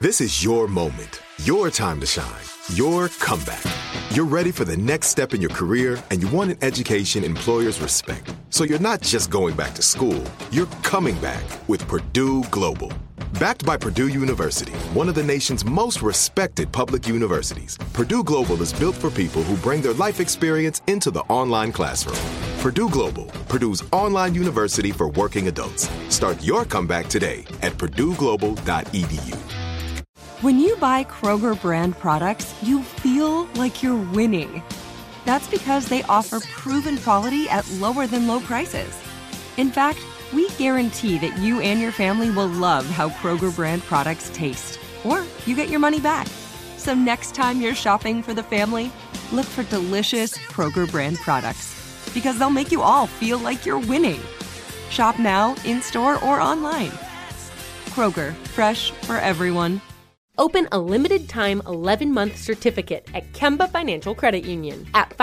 This is your moment, your time to shine, your comeback. You're ready for the next step in your career, and you want an education employers respect. So you're not just going back to school, you're coming back with Purdue Global. Backed by Purdue University, one of the nation's most respected public universities, Purdue Global is built for people who bring their life experience into the online classroom. Purdue Global, Purdue's online university for working adults. Start your comeback today at purdueglobal.edu. When you buy Kroger brand products, you feel like you're winning. That's because they offer proven quality at lower than low prices. In fact, we guarantee that you and your family will love how Kroger brand products taste, or you get your money back. So next time you're shopping for the family, look for delicious Kroger brand products, because they'll make you all feel like you're winning. Shop now, in-store, or online. Kroger, fresh for everyone. Open a limited-time 11-month certificate at Kemba Financial Credit Union. At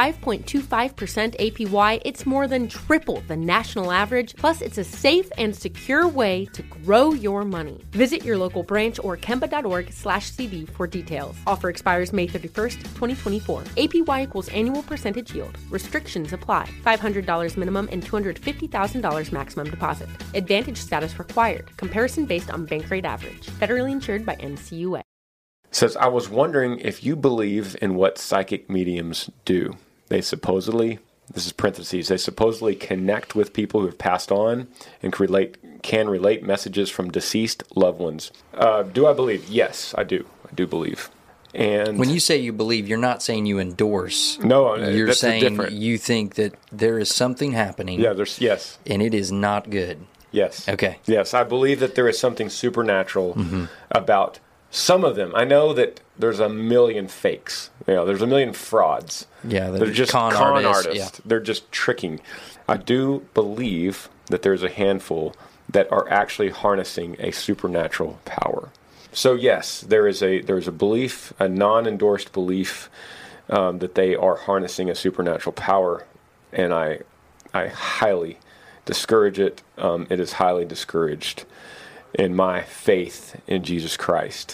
5.25% APY, it's more than triple the national average, plus it's a safe and secure way to grow your money. Visit your local branch or kemba.org/CD for details. Offer expires May 31st, 2024. APY equals annual percentage yield. Restrictions apply. $500 minimum and $250,000 maximum deposit. Advantage status required. Comparison based on bank rate average. Federally insured by NCUA. Says, I was wondering if you believe in what psychic mediums do. They supposedly, this is parentheses, they supposedly connect with people who have passed on and can relate messages from deceased loved ones. Do I believe? Yes, I do. I do believe. And when you say you believe, you're not saying you endorse. No, you're that's saying different. You think that there is something happening. Yeah, yes. And it is not good. Yes. Okay. Yes, I believe that there is something supernatural about some of them. I know that there's a million fakes. There's a million frauds. Yeah, they're just con artists. Yeah. They're just tricking. I do believe that there's a handful that are actually harnessing a supernatural power. So yes, there is a belief, a non-endorsed belief, that they are harnessing a supernatural power, and I highly discourage it. It is highly discouraged in my faith in Jesus Christ.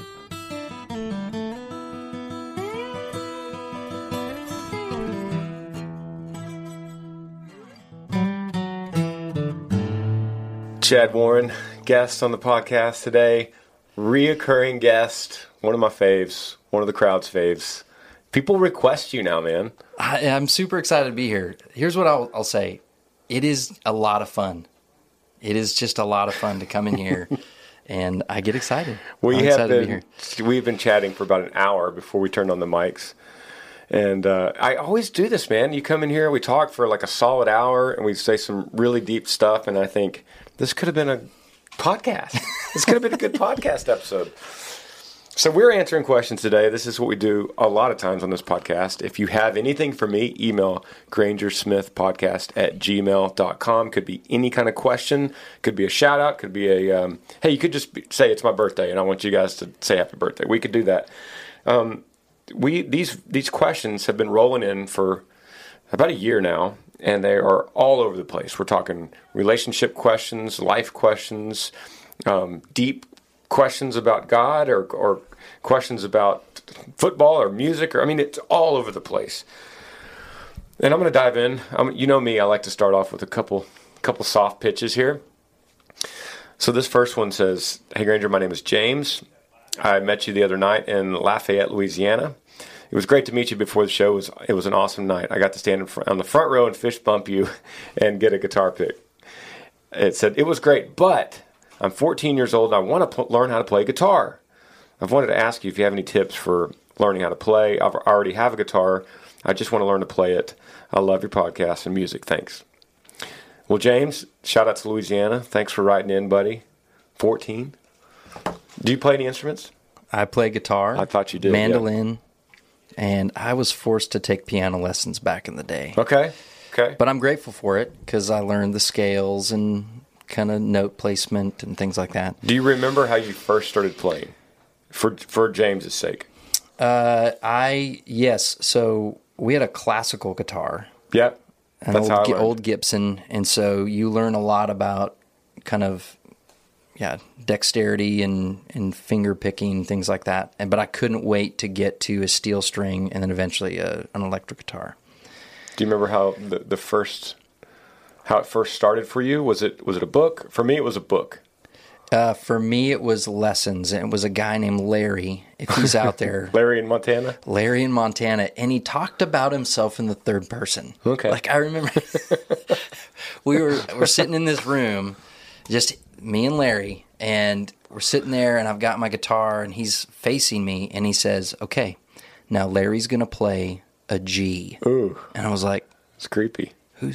Chad Warren, guest on the podcast today, reoccurring guest, one of my faves, one of the crowd's faves. People request you now, man. I'm super excited to be here. Here's what I'll say. It is a lot of fun. It is just a lot of fun to come in here, and I get excited. We've been chatting for about an hour before we turned on the mics, and I always do this, man. You come in here, we talk for like a solid hour, and we say some really deep stuff, and I think this could have been a podcast. This could have been a good podcast episode. So we're answering questions today. This is what we do a lot of times on this podcast. If you have anything for me, email grangersmithpodcast@gmail.com. Could be any kind of question. Could be a shout out. Could be a, hey, you could just say it's my birthday and I want you guys to say happy birthday. We could do that. These questions have been rolling in for about a year now, and they are all over the place. We're talking relationship questions, life questions, deep questions about God, or questions about football or music, it's all over the place. And I'm going to dive in. You know me, I like to start off with a couple soft pitches here. So this first one says, "Hey Granger, my name is James. I met you the other night in Lafayette, Louisiana. It was great to meet you before the show. It was an awesome night. I got to stand on the front row and fist bump you and get a guitar pick." It said, "It was great, but I'm 14 years old and I want to learn how to play guitar. I've wanted to ask you if you have any tips for learning how to play. I already have a guitar. I just want to learn to play it. I love your podcast and music. Thanks." Well, James, shout out to Louisiana. Thanks for writing in, buddy. 14. Do you play any instruments? I play guitar. I thought you did. Mandolin. Yeah. And I was forced to take piano lessons back in the day. Okay. But I'm grateful for it because I learned the scales and kind of note placement and things like that. Do you remember how you first started playing? For James's sake. Yes. So we had a classical guitar. Yep. An old Gibson. And so you learn a lot about kind of, dexterity and finger picking, things like that. But I couldn't wait to get to a steel string and then eventually an electric guitar. Do you remember how how it first started for you? Was it a book? For me, it was a book. For me, it was lessons, and it was a guy named Larry, if he's out there. Larry in Montana? Larry in Montana, and he talked about himself in the third person. Okay. Like, I remember we're sitting in this room, just me and Larry, and we're sitting there, and I've got my guitar, and he's facing me, and he says, okay, now Larry's going to play a G. Ooh. And I was like, it's creepy.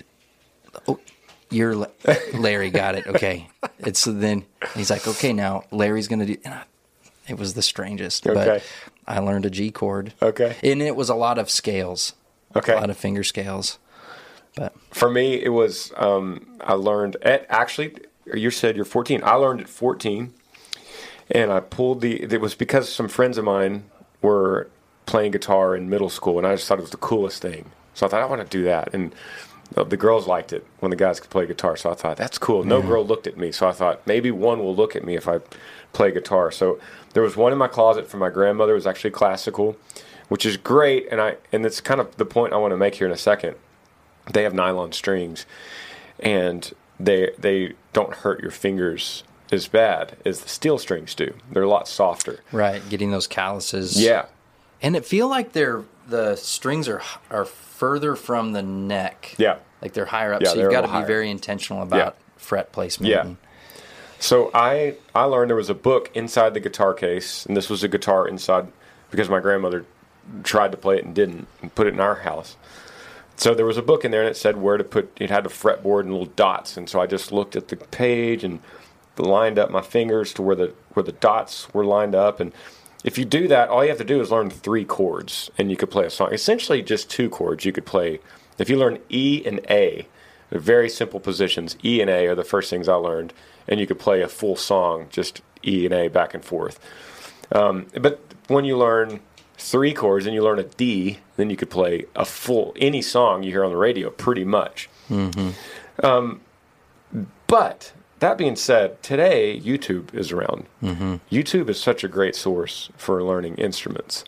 Oh, you're Larry, got it. Okay. Then he's like, okay, now Larry's going to do, and it was the strangest, okay. But I learned a G chord. Okay. And it was a lot of scales. Okay. A lot of finger scales. But for me, it was, I learned actually, you said you're 14. I learned at 14, and I pulled it was because some friends of mine were playing guitar in middle school, and I just thought it was the coolest thing. So I thought, I want to do that. And the girls liked it when the guys could play guitar. So I thought, that's cool. No girl looked at me. So I thought, maybe one will look at me if I play guitar. So there was one in my closet from my grandmother. It was actually classical, which is great. And it's kind of the point I want to make here in a second. They have nylon strings, and they don't hurt your fingers as bad as the steel strings do. They're a lot softer. Right, getting those calluses. Yeah. And it feel like the strings are further from the neck. Yeah. Like they're higher up, Yeah, so you've got to higher. be very intentional about fret placement. Yeah. So I learned there was a book inside the guitar case, and this was a guitar inside because my grandmother tried to play it and didn't, and put it in our house. So there was a book in there, and it said where to put. It had a fretboard and little dots, and so I just looked at the page and lined up my fingers to where the dots were lined up. And if you do that, all you have to do is learn 3 chords, and you could play a song. Essentially, just 2 chords you could play. If you learn E and A, they're very simple positions. E and A are the first things I learned, and you could play a full song, just E and A back and forth. But when you learn 3 chords and you learn a D, then you could play a full, any song you hear on the radio, pretty much. Mm-hmm. But that being said, today YouTube is around. Mm-hmm. YouTube is such a great source for learning instruments.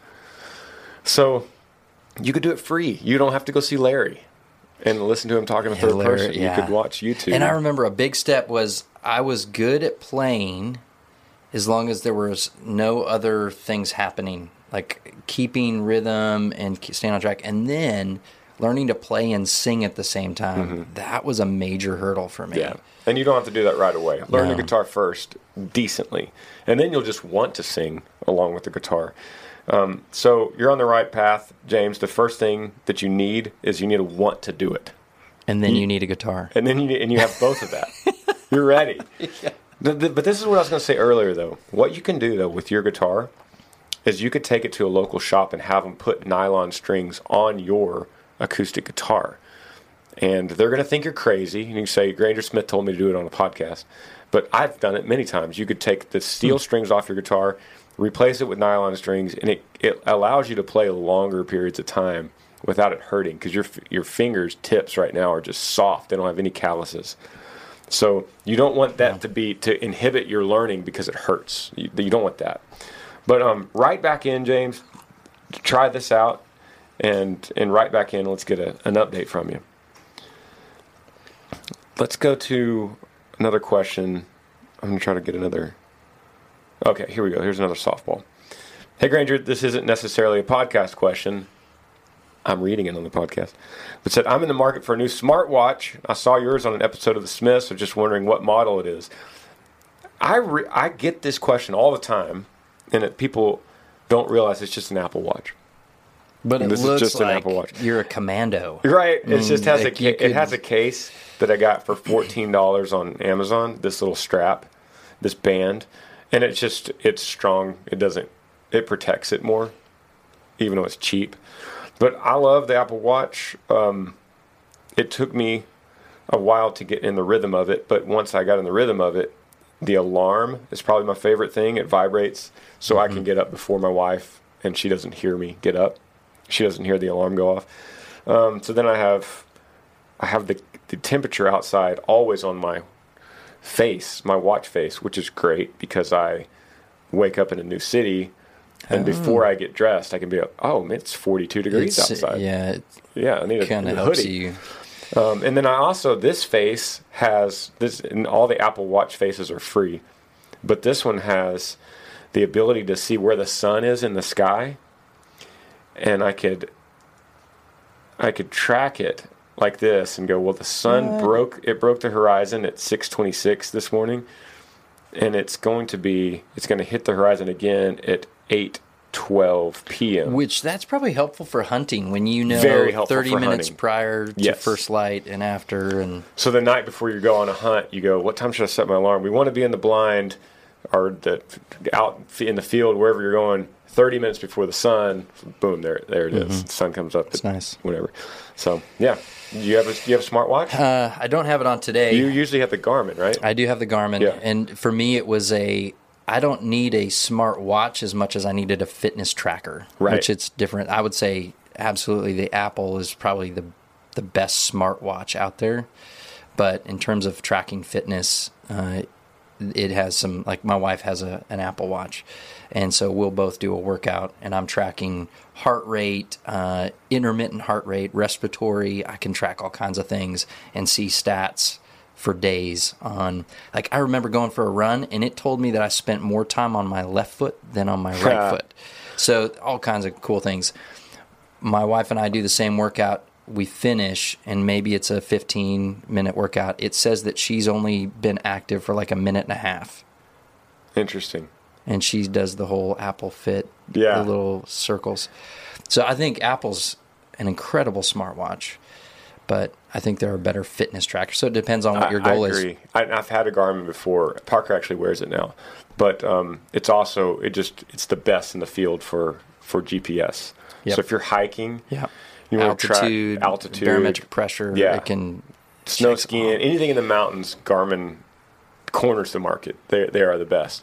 So you could do it free. You don't have to go see Larry and listen to him talking in third person. Yeah. You could watch YouTube. And I remember a big step was I was good at playing as long as there was no other things happening, like keeping rhythm and staying on track. And then learning to play and sing at the same time. Mm-hmm. That was a major hurdle for me. Yeah. And you don't have to do that right away. Learn the guitar first decently, and then you'll just want to sing along with the guitar. So you're on the right path, James. The first thing that you need is you need to want to do it. And then you need a guitar. And then you have both of that. You're ready. Yeah. But this is what I was going to say earlier, though. What you can do, though, with your guitar is you could take it to a local shop and have them put nylon strings on your acoustic guitar. And they're going to think you're crazy. And you can say, Granger Smith told me to do it on a podcast. But I've done it many times. You could take the steel strings off your guitar, replace it with nylon strings, and it allows you to play longer periods of time without it hurting, because your fingers tips right now are just soft. They don't have any calluses. So you don't want that to inhibit your learning because it hurts. You don't want that. But right back in, James, try this out, and right back in. Let's get an update from you. Let's go to another question. I'm going to try to get another. Okay, here we go. Here's another softball. Hey, Granger, this isn't necessarily a podcast question. I'm reading it on the podcast. But said, I'm in the market for a new smartwatch. I saw yours on an episode of The Smiths, so just wondering what model it is. I get this question all the time, and people don't realize it's just an Apple Watch. But it looks just like an Apple Watch. You're a commando. Right. It just has it has a case that I got for $14 on Amazon, this little strap, this band, and it's strong. It protects it more, even though it's cheap. But I love the Apple Watch. It took me a while to get in the rhythm of it, but once I got in the rhythm of it, the alarm is probably my favorite thing. It vibrates, so I can get up before my wife, and she doesn't hear me get up. She doesn't hear the alarm go off. So then I have the temperature outside always on my face, my watch face, which is great because I wake up in a new city, and before I get dressed, I can be like, oh, man, it's 42 degrees outside. Yeah, I need a kind of hoodie. helps you. And then I also, this face has this, and all the Apple Watch faces are free, but this one has the ability to see where the sun is in the sky, and I could track it like this and go, well, the sun broke the horizon at 6:26 this morning, and it's going to hit the horizon again at 8:12 p.m. Which that's probably helpful for hunting when you know Very helpful 30 for minutes hunting. prior to first light and after. And So the night before you go on a hunt, you go, what time should I set my alarm? We want to be in the blind or out in the field, wherever you're going, 30 minutes before the sun. Boom, there it is. The sun comes up. It's nice. Whatever. So, yeah. Do you have a smartwatch? I don't have it on today. You usually have the Garmin, right? I do have the Garmin. Yeah. And for me, it was I don't need a smart watch as much as I needed a fitness tracker. Right. Which it's different. I would say absolutely the Apple is probably the best smartwatch out there. But in terms of tracking fitness, it has some, like my wife has an Apple Watch. And so we'll both do a workout, and I'm tracking heart rate, intermittent heart rate, respiratory. I can track all kinds of things and see stats for days on, like I remember going for a run, and it told me that I spent more time on my left foot than on my right foot. So all kinds of cool things. My wife and I do the same workout. We finish, and maybe it's a 15-minute workout. It says that she's only been active for like a minute and a half. Interesting. And she does the whole Apple Fit, Yeah. the little circles. So I think Apple's an incredible smartwatch, but I think there are better fitness trackers. So it depends on what your goal is. I agree. I've had a Garmin before. Parker actually wears it now. But it's also, it's the best in the field for GPS. Yep. So if you're hiking, Yeah. you want to track Altitude, altitude, barometric pressure. Yeah. It can snow check skiing, anything in the mountains, Garmin corners the market. They are the best.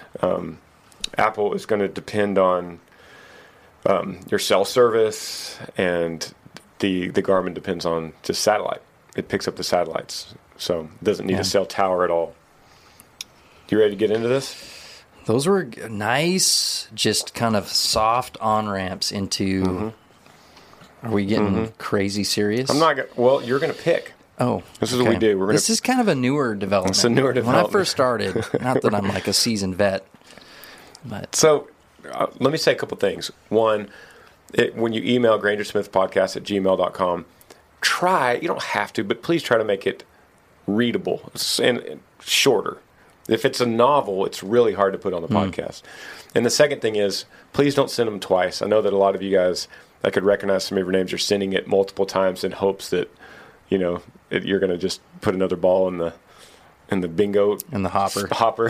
Apple is going to depend on your cell service, and the Garmin depends on just satellite. It picks up the satellites, so it doesn't need a cell tower at all. You ready to get into this? Those were nice, just kind of soft on-ramps into... Are we getting crazy serious? I'm not going to... Well, you're going to pick. Oh, This is what we do. This is kind of a newer development. It's a newer When development. I first started, not that I'm like a seasoned vet, but So let me say a couple things. One, when you email grangersmithpodcast@gmail.com, you don't have to, but please try to make it readable and shorter. If it's a novel, it's really hard to put on the podcast. And the second thing is, please don't send them twice. I know that a lot of you guys, I could recognize some of your names, are sending it multiple times in hopes that, you're going to just put another ball in the bingo in the hopper.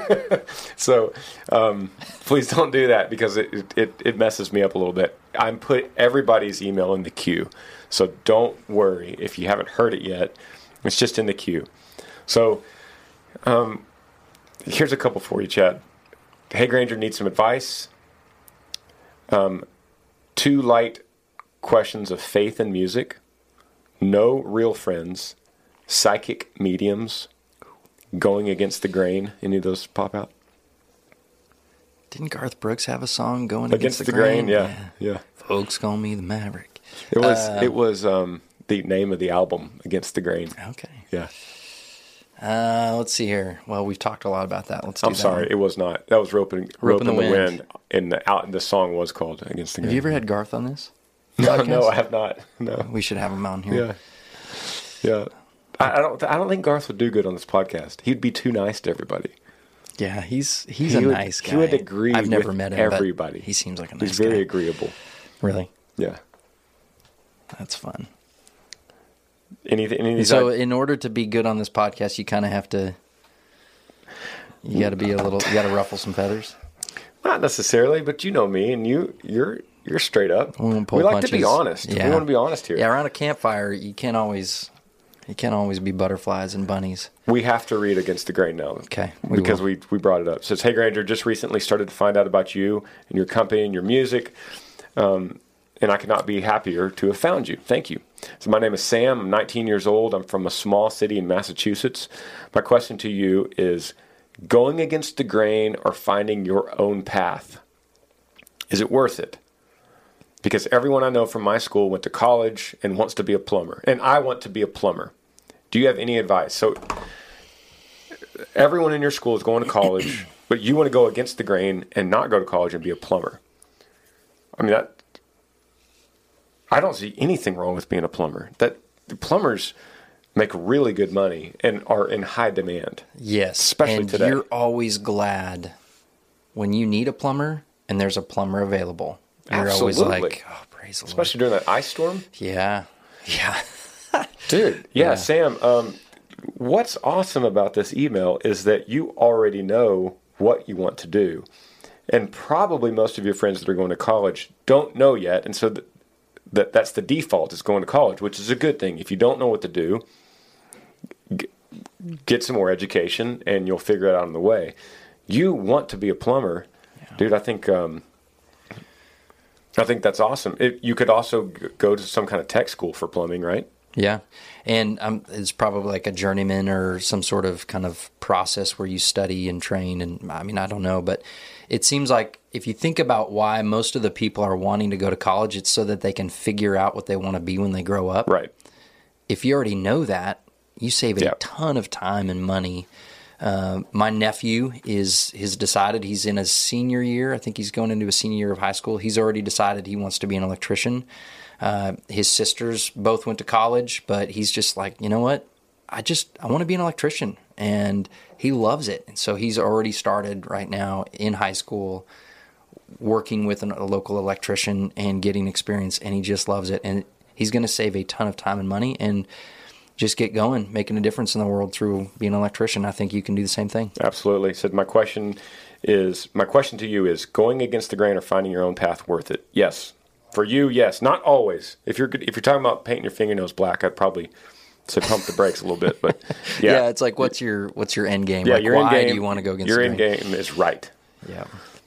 So please don't do that, because it messes me up a little bit. I'm put everybody's email in the queue, so don't worry if you haven't heard it yet. It's just in the queue. So here's a couple for you, Chad. Hey Granger, needs some advice. 2 light questions of faith and music. No real friends. Psychic mediums. Going against the grain. Any of those pop out? Didn't Garth Brooks have a song going Against the grain? Yeah. Folks call me the Maverick. It was the name of the album, Against the Grain. Okay. Yeah. Let's see here. Well, we've talked a lot about that. Let's do I'm that sorry, one. it was not. That was Rope in the Wind. And the song was called Against the Grain. Have you ever had Garth on this? No, I have not. No. We should have him on here. Yeah. I don't think Garth would do good on this podcast. He'd be too nice to everybody. Yeah, he's a nice guy. He would agree I've never with met him, everybody. but he seems like a nice guy. He's very agreeable. Really? Yeah. That's fun. Anything? So in order to be good on this podcast, you kind of have to, you got to ruffle some feathers. Not necessarily, but you know me, and you're straight up. We won't pull We like punches. to be honest. Yeah. We want to be honest here. Yeah, around a campfire, you can't always be butterflies and bunnies. We have to read Against the Grain now. Okay. Because we brought it up. It says, hey, Granger, just recently started to find out about you and your company and your music, and I could not be happier to have found you. Thank you. So my name is Sam. I'm 19 years old. I'm from a small city in Massachusetts. My question to you is, going against the grain or finding your own path, is it worth it? Because everyone I know from my school went to college and wants to be a plumber. And I want to be a plumber. Do you have any advice? So everyone in your school is going to college, but you want to go against the grain and not go to college and be a plumber. I mean, I don't see anything wrong with being a plumber. The plumbers make really good money and are in high demand. Yes, especially and today. You're always glad when you need a plumber and there's a plumber available. You're Absolutely. Always like, oh, praise the Lord. Especially during that ice storm. Yeah. Dude, Yeah. Sam, what's awesome about this email is that you already know what you want to do. And probably most of your friends that are going to college don't know yet. And so that's the default, is going to college, which is a good thing. If you don't know what to do, get some more education and you'll figure it out on the way. You want to be a plumber. Yeah. Dude, I think that's awesome. You could also go to some kind of tech school for plumbing, right? Yeah. And it's probably like a journeyman or some sort of kind of process where you study and train. And I mean, I don't know, but it seems like if you think about why most of the people are wanting to go to college, it's so that they can figure out what they want to be when they grow up. Right. If you already know that, you save a ton of time and money. My nephew has decided he's in his senior year. I think he's going into a senior year of high school. He's already decided he wants to be an electrician. His sisters both went to college, but he's just like, you know what? I want to be an electrician, and he loves it. And so he's already started right now in high school working with a local electrician and getting experience, and he just loves it. And he's going to save a ton of time and money and just get going, making a difference in the world through being an electrician. I think you can do the same thing. Absolutely. So my question to you is, going against the grain or finding your own path worth it? Yes. For you, yes. Not always. If you're talking about painting your fingernails black, I'd probably say pump the brakes a little bit. But yeah, it's like what's your end game? Yeah, like, your why end game, do you want to go against your the grain? end game is right. Yeah.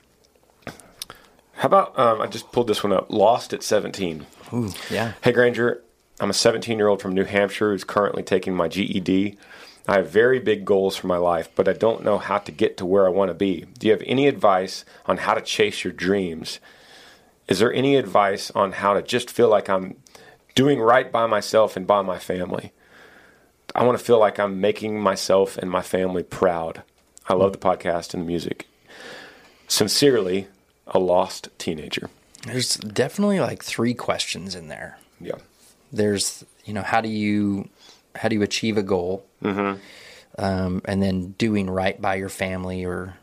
How about I just pulled this one up. Lost at 17. Ooh, yeah. Hey Granger, I'm a 17-year-old from New Hampshire who's currently taking my GED. I have very big goals for my life, but I don't know how to get to where I want to be. Do you have any advice on how to chase your dreams? Is there any advice on how to just feel like I'm doing right by myself and by my family? I want to feel like I'm making myself and my family proud. I love the podcast and the music. Sincerely, a lost teenager. There's definitely like 3 questions in there. Yeah. There's, how do you achieve a goal? Mm-hmm. And then doing right by your family or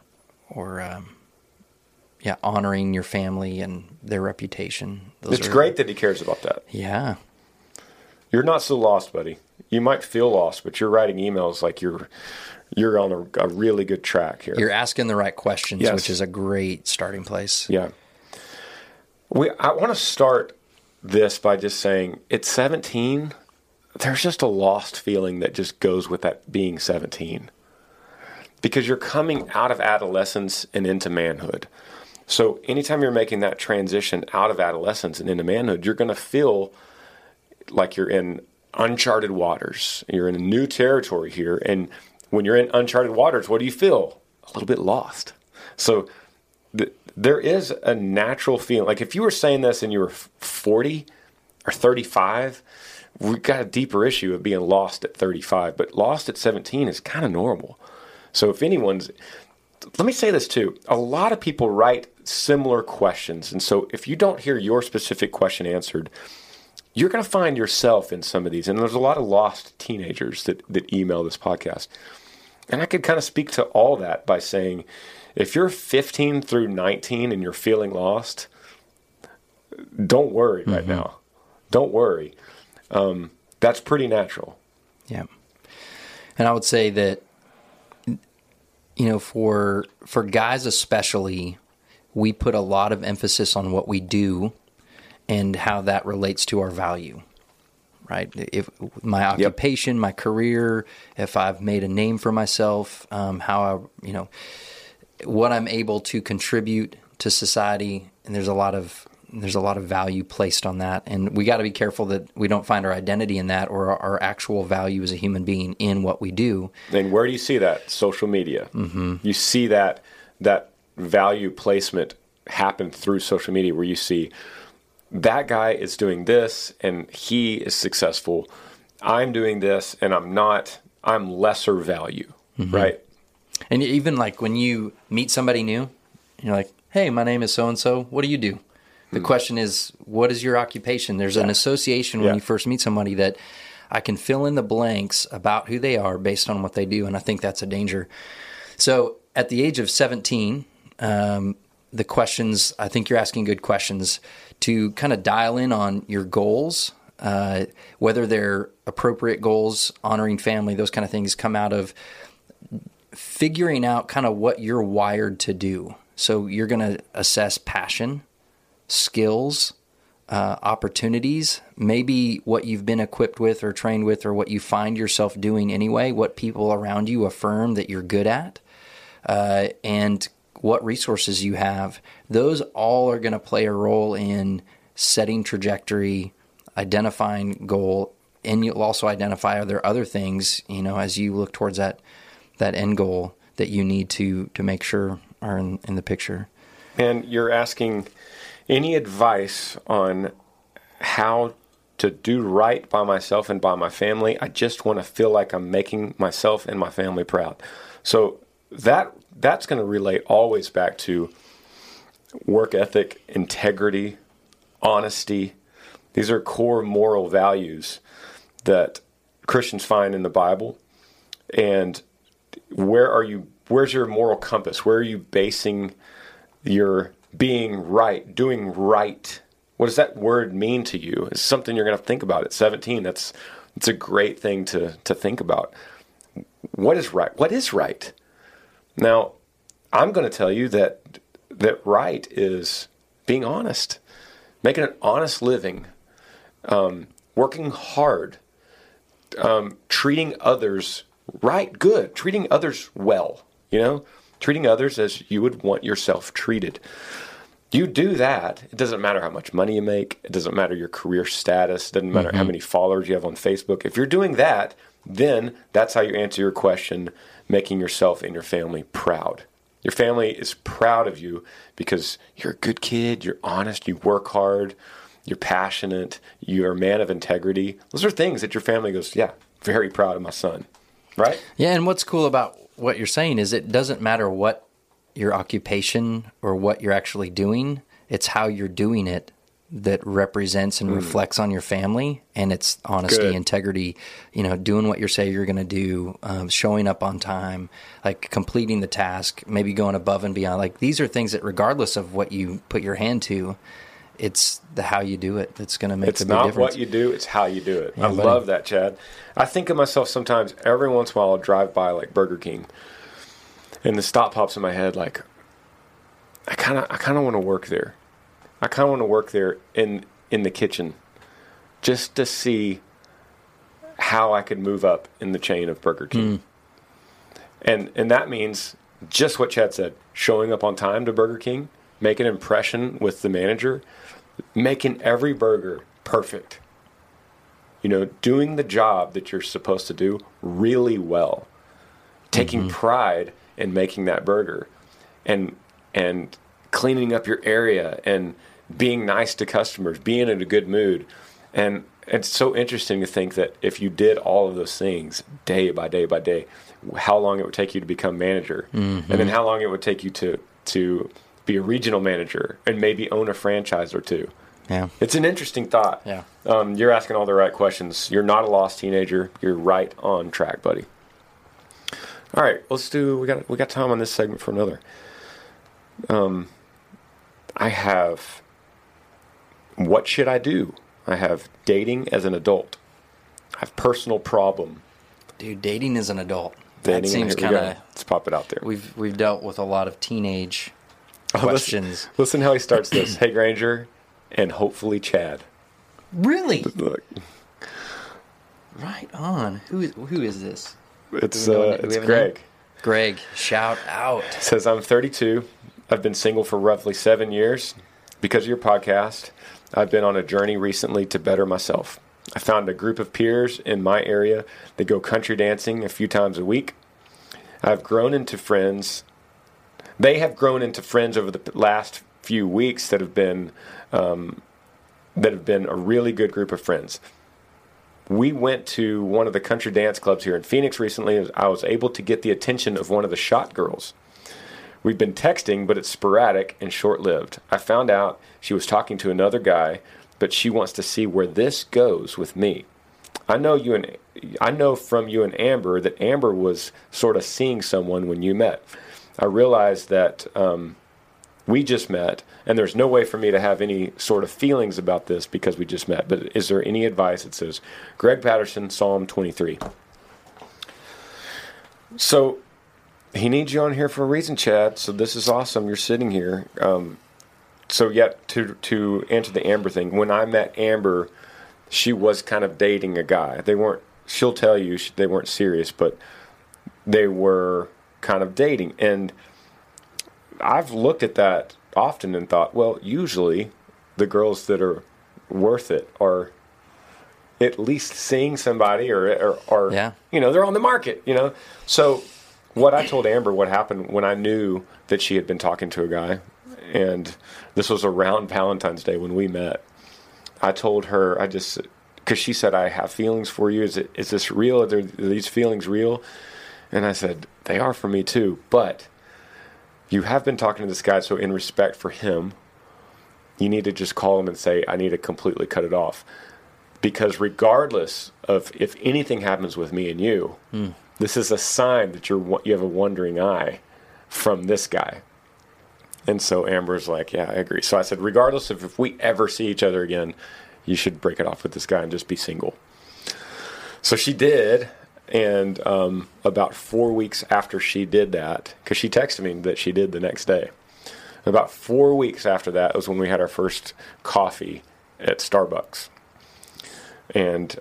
honoring your family and their reputation. It's great that he cares about that. Yeah. You're not so lost, buddy. You might feel lost, but you're writing emails like you're on a really good track here. You're asking the right questions, Yes. which is a great starting place. Yeah. I want to start this by just saying, at 17, there's just a lost feeling that just goes with that being 17. Because you're coming out of adolescence and into manhood. So anytime you're making that transition out of adolescence and into manhood, you're going to feel like you're in uncharted waters. You're in a new territory here. And when you're in uncharted waters, what do you feel? A little bit lost. So there is a natural feeling. Like if you were saying this and you were 40 or 35, we've got a deeper issue of being lost at 35. But lost at 17 is kind of normal. So if anyone's... Let me say this too. A lot of people write similar questions. And so if you don't hear your specific question answered, you're going to find yourself in some of these. And there's a lot of lost teenagers that email this podcast. And I could kind of speak to all that by saying, if you're 15 through 19 and you're feeling lost, don't worry right now. Don't worry. That's pretty natural. Yeah. And I would say that, for guys especially, we put a lot of emphasis on what we do and how that relates to our value, right? If my occupation, my career, if I've made a name for myself, how what I'm able to contribute to society. And there's a lot of there's a lot of value placed on that, and we got to be careful that we don't find our identity in that or our actual value as a human being in what we do. And where do you see that? Social media. Mm-hmm. You see that value placement happen through social media, where you see that guy is doing this and he is successful. I'm doing this and I'm not. I'm lesser value, right? And even like when you meet somebody new, you're like, hey, my name is so-and-so. What do you do? The question is, what is your occupation? There's an association when you first meet somebody that I can fill in the blanks about who they are based on what they do, and I think that's a danger. So at the age of 17, the questions, I think you're asking good questions to kind of dial in on your goals, whether they're appropriate goals, honoring family, those kind of things come out of figuring out kind of what you're wired to do. So you're going to assess passion, skills, opportunities, maybe what you've been equipped with or trained with or what you find yourself doing anyway, what people around you affirm that you're good at, and what resources you have. Those all are going to play a role in setting trajectory, identifying goal, and you'll also identify are there other things, as you look towards that end goal that you need to make sure are in the picture. And you're asking any advice on how to do right by myself and by my family. I just want to feel like I'm making myself and my family proud. So that's going to relate always back to work ethic, integrity, honesty. These are core moral values that Christians find in the Bible. And where's your moral compass? Where are you basing your being right, doing right? What does that word mean to you? It's something you're going to think about at 17. It's a great thing to think about. What is right? What is right? Now, I'm going to tell you that right is being honest, making an honest living, working hard, treating others right, good, treating others well, treating others as you would want yourself treated. You do that, it doesn't matter how much money you make, it doesn't matter your career status, it doesn't matter how many followers you have on Facebook. If you're doing that, then that's how you answer your question, making yourself and your family proud. Your family is proud of you because you're a good kid, you're honest, you work hard, you're passionate, you're a man of integrity. Those are things that your family goes, yeah, very proud of my son, right? Yeah, and what's cool about what you're saying is it doesn't matter what your occupation or what you're actually doing, it's how you're doing it that represents and reflects on your family, and it's honesty, integrity, doing what you say you're going to do, showing up on time, like completing the task, maybe going above and beyond. Like these are things that regardless of what you put your hand to, it's the how you do it that's going to make the big difference. It's not what you do, it's how you do it. Yeah, I love that, Chad. I think of myself sometimes, every once in a while I'll drive by like Burger King, and the thought pops in my head like, I kind of want to work there. I kind of want to work there in the kitchen just to how I could move up in the chain of Burger King. And that means just what Chad said, showing up on time to Burger King, make an impression with the manager, making every burger perfect. Doing the job that you're supposed to do really well. Taking pride in making that burger and cleaning up your area and being nice to customers, being in a good mood. And it's so interesting to think that if you did all of those things day by day by day, how long it would take you to become manager, and then how long it would take you to be a regional manager and maybe own a franchise or two. Yeah, it's an interesting thought. Yeah, you're asking all the right questions. You're not a lost teenager. You're right on track, buddy. All right, let's do. We got time on this segment for another. I have. What should I do? I have dating as an adult. I have personal problem. Dude, dating as an adult. Dating, that seems kind of. Let's pop it out there. We've dealt with a lot of teenage questions. Listen how he starts this. Hey, Granger, and hopefully Chad. Really? Look. Right on. Who is this? It's Greg. Greg, shout out. Says, I'm 32. I've been single for roughly 7 years. because of your podcast, I've been on a journey recently to better myself. I found a group of peers in my area that go country dancing a few times a week. I've grown into friends. They have grown into friends over the last few weeks that have been a really good group of friends. We went to one of the country dance clubs here in Phoenix recently. I was able to get the attention of one of the shot girls. We've been texting, but it's sporadic and short-lived. I found out she was talking to another guy, but she wants to see where this goes with me. I know from you and Amber that Amber was sort of seeing someone when you met. I realized that we just met, and there's no way for me to have any sort of feelings about this because we just met. But is there any advice? It says, Greg Patterson, Psalm 23. So he needs you on here for a reason, Chad. So this is awesome. You're sitting here. So yet to answer the Amber thing, when I met Amber, she was kind of dating a guy. They weren't. She'll tell you they weren't serious, but they were kind of dating. And I've looked at that often and thought, well, usually the girls that are worth it are at least seeing somebody or yeah. They're on the market, So what I told Amber, what happened when I knew that she had been talking to a guy, and this was around Valentine's Day when we met, I told her, because she said, I have feelings for you. Is this real? Are these feelings real? And I said, they are for me too, but you have been talking to this guy, so in respect for him, you need to just call him and say, I need to completely cut it off. Because regardless of if anything happens with me and you, this is a sign that you have a wandering eye from this guy. And so Amber's like, yeah, I agree. So I said, regardless of if we ever see each other again, you should break it off with this guy and just be single. So she did. And about 4 weeks after she did that, because she texted me that she did the next day, about 4 weeks after that was when we had our first coffee at Starbucks. And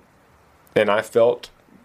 I felt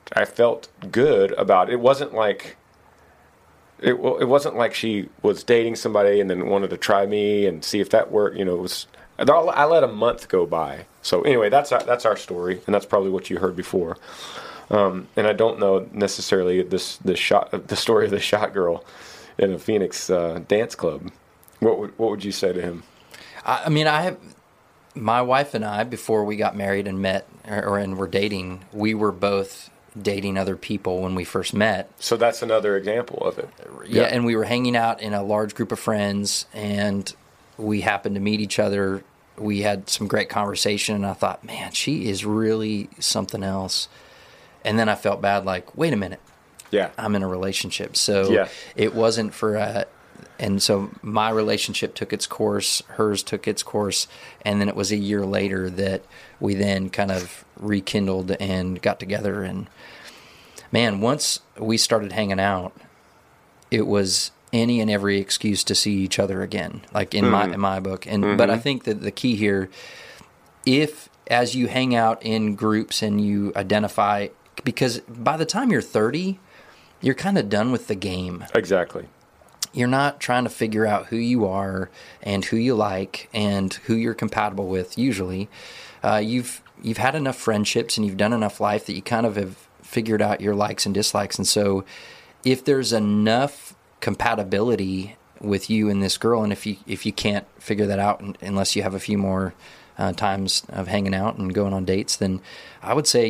good about it. It wasn't like it wasn't like she was dating somebody and then wanted to try me and see if that worked. It was. I let a month go by. So anyway, that's our story, and that's probably what you heard before. And I don't know necessarily the story of the shot girl in a Phoenix dance club. What would you say to him? I mean, my wife and I, before we got married and met and were dating, we were both dating other people when we first met. So that's another example of it. Yeah, and we were hanging out in a large group of friends, and we happened to meet each other. We had some great conversation, and I thought, man, she is really something else. And then I felt bad, like, wait a minute. Yeah. I'm in a relationship. So it wasn't for and so my relationship took its course, hers took its course, and then it was a year later that we then kind of rekindled and got together. And man, once we started hanging out, it was any and every excuse to see each other again, like in my book. And but I think that the key here, if as you hang out in groups and you identify, because by the time you're 30, you're kind of done with the game. Exactly. You're not trying to figure out who you are and who you like and who you're compatible with. Usually, you've had enough friendships and you've done enough life that you kind of have figured out your likes and dislikes. And so, if there's enough compatibility with you and this girl, and if you can't figure that out unless you have a few more times of hanging out and going on dates, then I would say,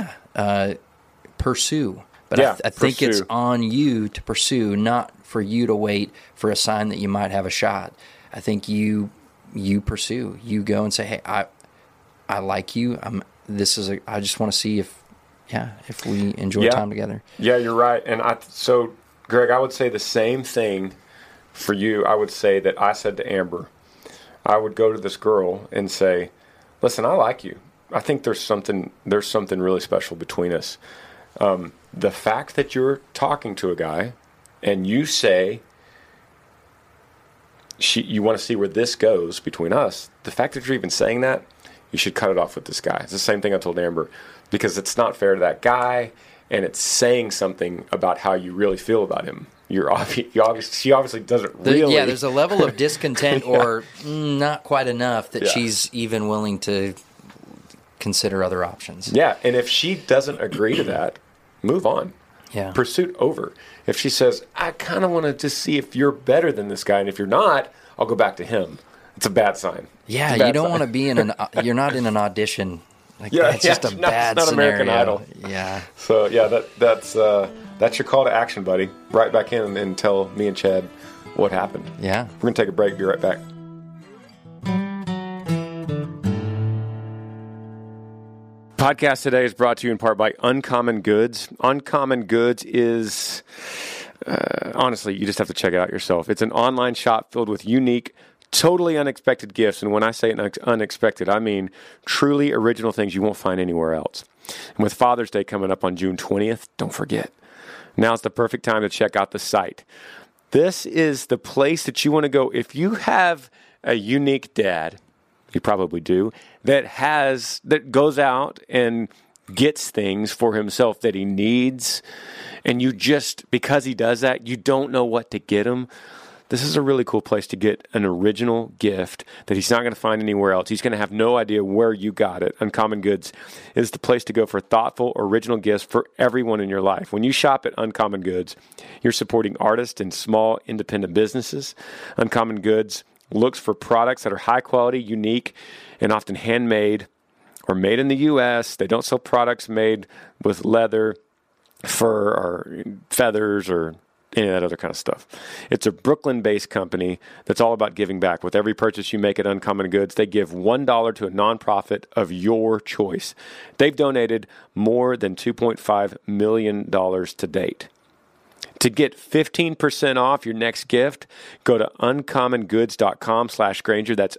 pursue. But I think it's on you to pursue, not for you to wait for a sign that you might have a shot. I think you pursue. You go and say, hey, I like you. I just want to see if we enjoy time together. Yeah, you're right. And so Greg, I would say the same thing for you. I would say that I said to Amber, I would go to this girl and say, listen, I like you. I think there's something really special between us. The fact that you're talking to a guy and you say you want to see where this goes between us, the fact that you're even saying that, you should cut it off with this guy. It's the same thing I told Amber, because it's not fair to that guy, and it's saying something about how you really feel about him. she obviously doesn't really. Yeah, there's a level of discontent or not quite enough that she's even willing to consider other options. Yeah, and if she doesn't agree to that, move on. Yeah. Pursuit over. If she says, I kind of want to just see if you're better than this guy, and if you're not, I'll go back to him. It's a bad sign. Yeah, you don't want to be you're not in an audition. Like, it's just a bad it's not scenario. American Idol. Yeah. So, yeah, that's your call to action, buddy. Right back in and tell me and Chad what happened. Yeah. We're going to take a break. Be right back. Podcast today is brought to you in part by Uncommon Goods. Uncommon Goods is, honestly, you just have to check it out yourself. It's an online shop filled with unique, totally unexpected gifts. And when I say unexpected, I mean truly original things you won't find anywhere else. And with Father's Day coming up on June 20th, don't forget. Now's the perfect time to check out the site. This is the place that you want to go if you have a unique dad. You probably do, that goes out and gets things for himself that he needs, and you just, because he does that, you don't know what to get him. This is a really cool place to get an original gift that he's not going to find anywhere else. He's going to have no idea where you got it. Uncommon Goods is the place to go for thoughtful, original gifts for everyone in your life. When you shop at Uncommon Goods, you're supporting artists and small independent businesses. Uncommon Goods looks for products that are high quality, unique, and often handmade or made in the U.S. They don't sell products made with leather, fur, or feathers, or any of that other kind of stuff. It's a Brooklyn-based company that's all about giving back. With every purchase you make at Uncommon Goods, they give $1 to a nonprofit of your choice. They've donated more than $2.5 million to date. To get 15% off your next gift, go to uncommongoods.com/Granger. That's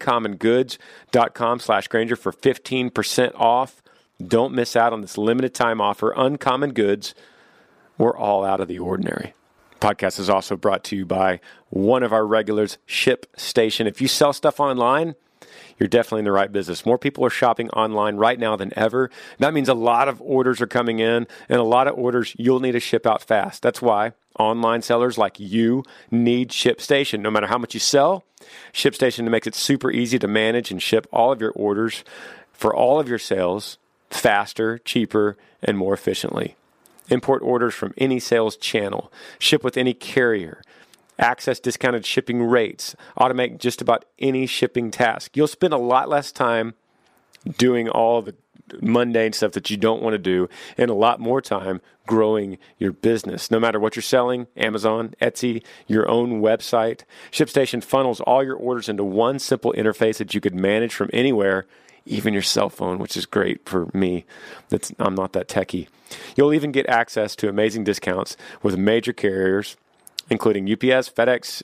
uncommongoods.com/Granger for 15% off. Don't miss out on this limited time offer. Uncommon Goods, we're all out of the ordinary. Podcast is also brought to you by one of our regulars, ShipStation. If you sell stuff online, you're definitely in the right business. More people are shopping online right now than ever. That means a lot of orders are coming in, and a lot of orders you'll need to ship out fast. That's why online sellers like you need ShipStation. No matter how much you sell, ShipStation makes it super easy to manage and ship all of your orders for all of your sales faster, cheaper, and more efficiently. Import orders from any sales channel. Ship with any carrier. Access discounted shipping rates, automate just about any shipping task. You'll spend a lot less time doing all the mundane stuff that you don't want to do, and a lot more time growing your business. No matter what you're selling, Amazon, Etsy, your own website, ShipStation funnels all your orders into one simple interface that you could manage from anywhere, even your cell phone, which is great for me. I'm not that techie. You'll even get access to amazing discounts with major carriers, including UPS, FedEx,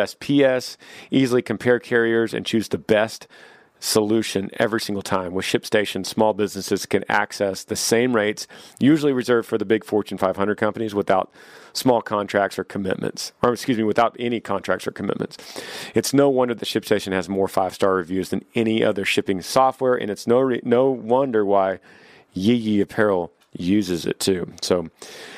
USPS. Easily compare carriers and choose the best solution every single time. With ShipStation, small businesses can access the same rates usually reserved for the big Fortune 500 companies without small contracts or commitments, without any contracts or commitments. It's no wonder that ShipStation has more 5-star reviews than any other shipping software, and it's no wonder why Yee Apparel uses it too. So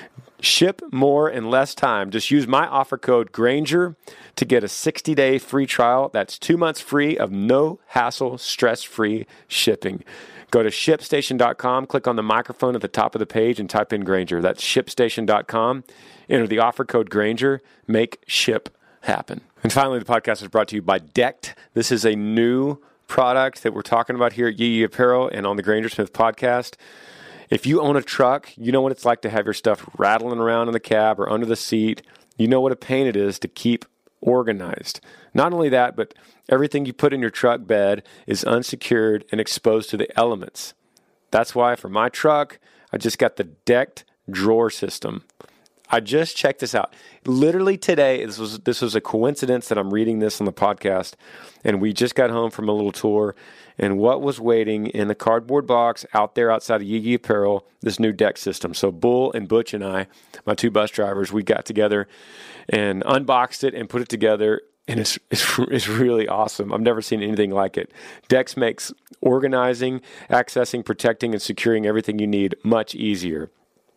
ship more in less time. Just use my offer code Granger to get a 60-day free trial. That's 2 months free of no hassle, stress-free shipping. Go to ShipStation.com, click on the microphone at the top of the page, and type in Granger. That's ShipStation.com. Enter the offer code Granger. Make ship happen. And finally, the podcast is brought to you by Decked. This is a new product that we're talking about here at Yee Apparel and on the Granger Smith podcast. If you own a truck, you know what it's like to have your stuff rattling around in the cab or under the seat. You know what a pain it is to keep organized. Not only that, but everything you put in your truck bed is unsecured and exposed to the elements. That's why for my truck, I just got the Decked drawer system. I just checked this out. Literally today, this was a coincidence that I'm reading this on the podcast, and we just got home from a little tour, and what was waiting in the cardboard box out there outside of Yee Apparel, this new Decked system. So Bull and Butch and I, my 2 bus drivers, we got together and unboxed it and put it together, and it's really awesome. I've never seen anything like it. Decked makes organizing, accessing, protecting, and securing everything you need much easier.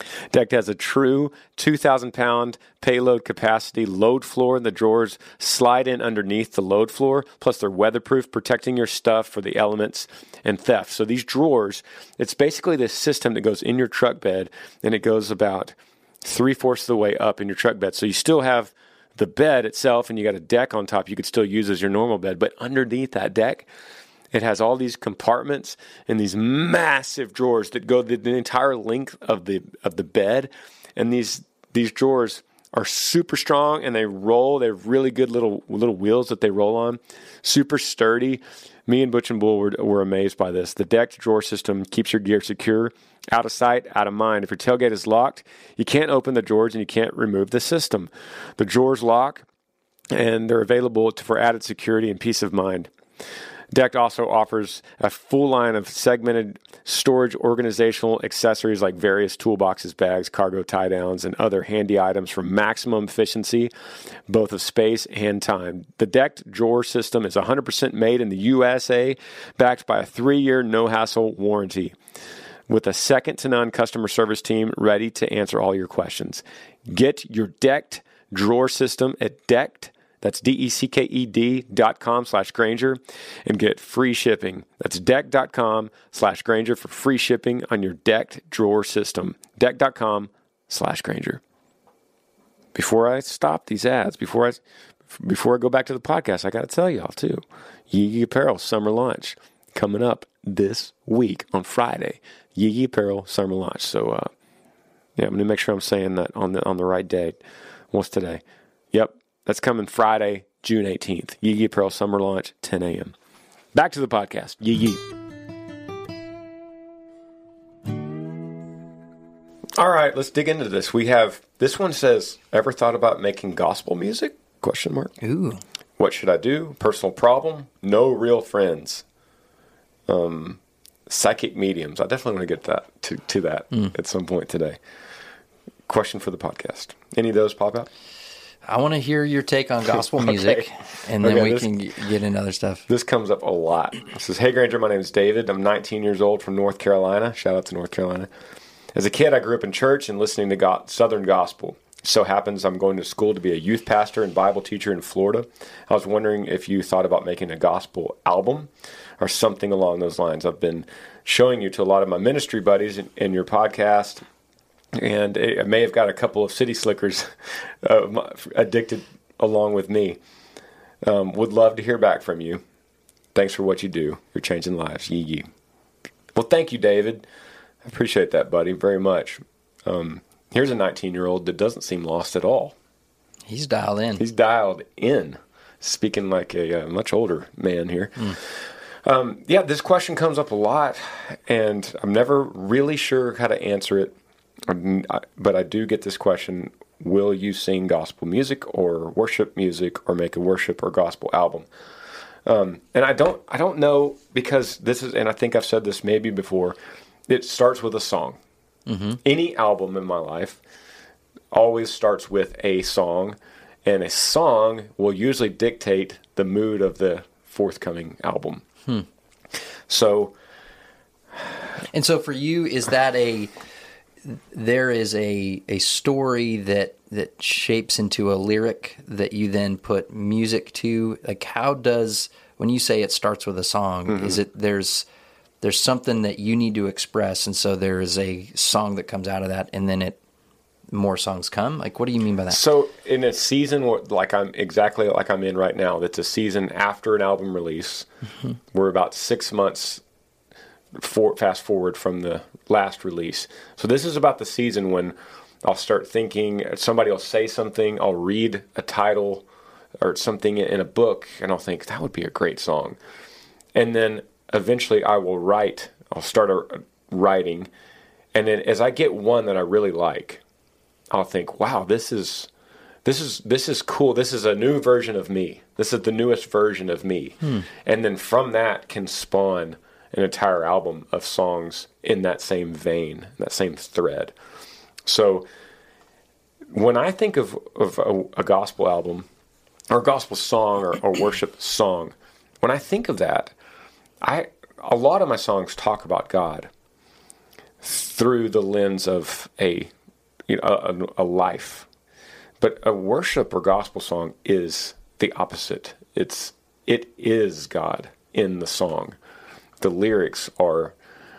Decked has a true 2,000-pound payload capacity load floor, and the drawers slide in underneath the load floor. Plus, they're weatherproof, protecting your stuff for the elements and theft. So these drawers, it's basically this system that goes in your truck bed, and it goes about 3/4 of the way up in your truck bed. So you still have the bed itself, and you got a deck on top you could still use as your normal bed. But underneath that deck, it has all these compartments and these massive drawers that go the entire length of the bed. And these drawers are super strong, and they roll. They have really good little wheels that they roll on. Super sturdy. Me and Butch and Bull were amazed by this. The decked drawer system keeps your gear secure, out of sight, out of mind. If your tailgate is locked, you can't open the drawers and you can't remove the system. The drawers lock, and they're available for added security and peace of mind. Decked also offers a full line of segmented storage organizational accessories like various toolboxes, bags, cargo tie-downs, and other handy items for maximum efficiency, both of space and time. The Decked drawer system is 100% made in the USA, backed by a 3-year no-hassle warranty, with a second-to-none customer service team ready to answer all your questions. Get your Decked drawer system at Decked. That's DECKED.com/Granger and get free shipping. That's deck.com/Granger for free shipping on your Decked drawer system. Deck.com/Granger. Before I stop these ads, before I go back to the podcast, I got to tell y'all too. Yee Apparel Summer Launch coming up this week on Friday. Yee Apparel Summer Launch. So, I'm going to make sure I'm saying that on the right date. What's today? Yep. That's coming Friday, June 18th. Yee Apparel Summer Launch, 10 a.m. Back to the podcast. Yee. All right, let's dig into this. This one says, ever thought about making gospel music? ? Ooh. What should I do? Personal problem? No real friends. Psychic mediums. I definitely want to get to that at some point today. Question for the podcast. Any of those pop out? I want to hear your take on gospel music, and then we can get into other stuff. This comes up a lot. It says, hey, Granger, my name is David. I'm 19 years old from North Carolina. Shout out to North Carolina. As a kid, I grew up in church and listening to Southern gospel. It so happens I'm going to school to be a youth pastor and Bible teacher in Florida. I was wondering if you thought about making a gospel album or something along those lines. I've been showing you to a lot of my ministry buddies in your podcast, and I may have got a couple of city slickers addicted along with me. Would love to hear back from you. Thanks for what you do. You're changing lives. Yee. Well, thank you, David. I appreciate that, buddy, very much. Here's a 19-year-old that doesn't seem lost at all. He's dialed in. Speaking like a much older man here. This question comes up a lot, and I'm never really sure how to answer it. But I do get this question: will you sing gospel music or worship music or make a worship or gospel album? And I don't know, because this is, and I think I've said this maybe before, it starts with a song. Mm-hmm. Any album in my life always starts with a song, and a song will usually dictate the mood of the forthcoming album. So for you, is that there is a story that shapes into a lyric that you then put music to? Like, when you say it starts with a song, is it there's something that you need to express, and so there is a song that comes out of that, and then more songs come? Like, what do you mean by that? So in a season like I'm in right now, that's a season after an album release. Mm-hmm. We're about 6 months fast forward from the last release. So this is about the season when I'll start thinking, somebody will say something, I'll read a title or something in a book, and I'll think, that would be a great song. And then eventually I'll start writing, and then as I get one that I really like, I'll think, wow, this is cool. This is a new version of me. This is the newest version of me. And then from that can spawn an entire album of songs in that same vein, that same thread. So when I think of a gospel album or a gospel song or a worship song, when I think of that, a lot of my songs talk about God. through the lens of a life. But a worship or gospel song is the opposite. It is God in the song. The lyrics are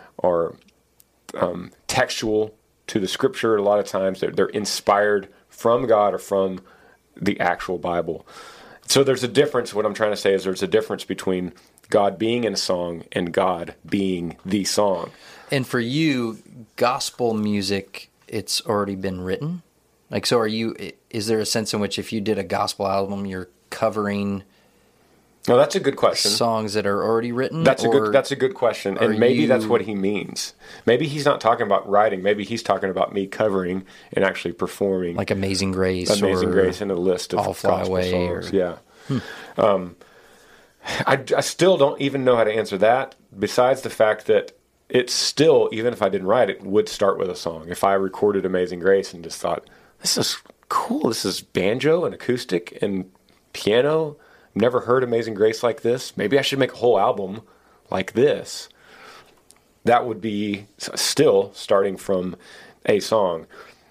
textual to the scripture. A lot of times they're inspired from God or from the actual Bible. So there's a difference. What I'm trying to say is there's a difference between God being in a song and God being the song. And for you, gospel music, it's already been written? Like, so is there a sense in which if you did a gospel album, you're covering... No, that's a good question. Songs that are already written? That's a good question. And maybe that's what he means. Maybe he's not talking about writing. Maybe he's talking about me covering and actually performing. Like Amazing Grace. Amazing Grace and a list of I'll Fly gospel Away songs. Yeah. I still don't even know how to answer that, besides the fact that it's still, even if I didn't write it, would start with a song. If I recorded Amazing Grace and just thought, this is cool. This is banjo and acoustic and piano. Never heard Amazing Grace like this. Maybe I should make a whole album like this. That would be still starting from a song.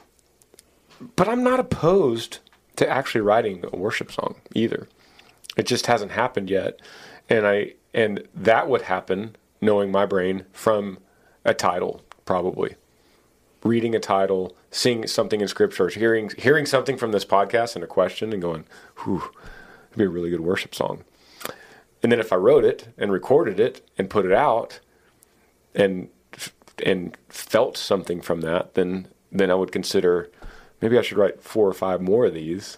But I'm not opposed to actually writing a worship song either. It just hasn't happened yet. And that would happen, knowing my brain, from a title, probably. Reading a title, seeing something in scripture, hearing something from this podcast and a question and going, whew, it'd be a really good worship song. And then if I wrote it and recorded it and put it out and felt something from that, then I would consider maybe I should write 4 or 5 more of these.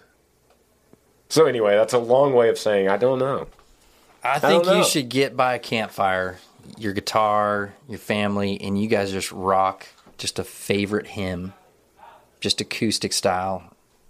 So anyway, that's a long way of saying I don't know. I think you should get by a campfire, your guitar, your family, and you guys just rock just a favorite hymn, just acoustic style.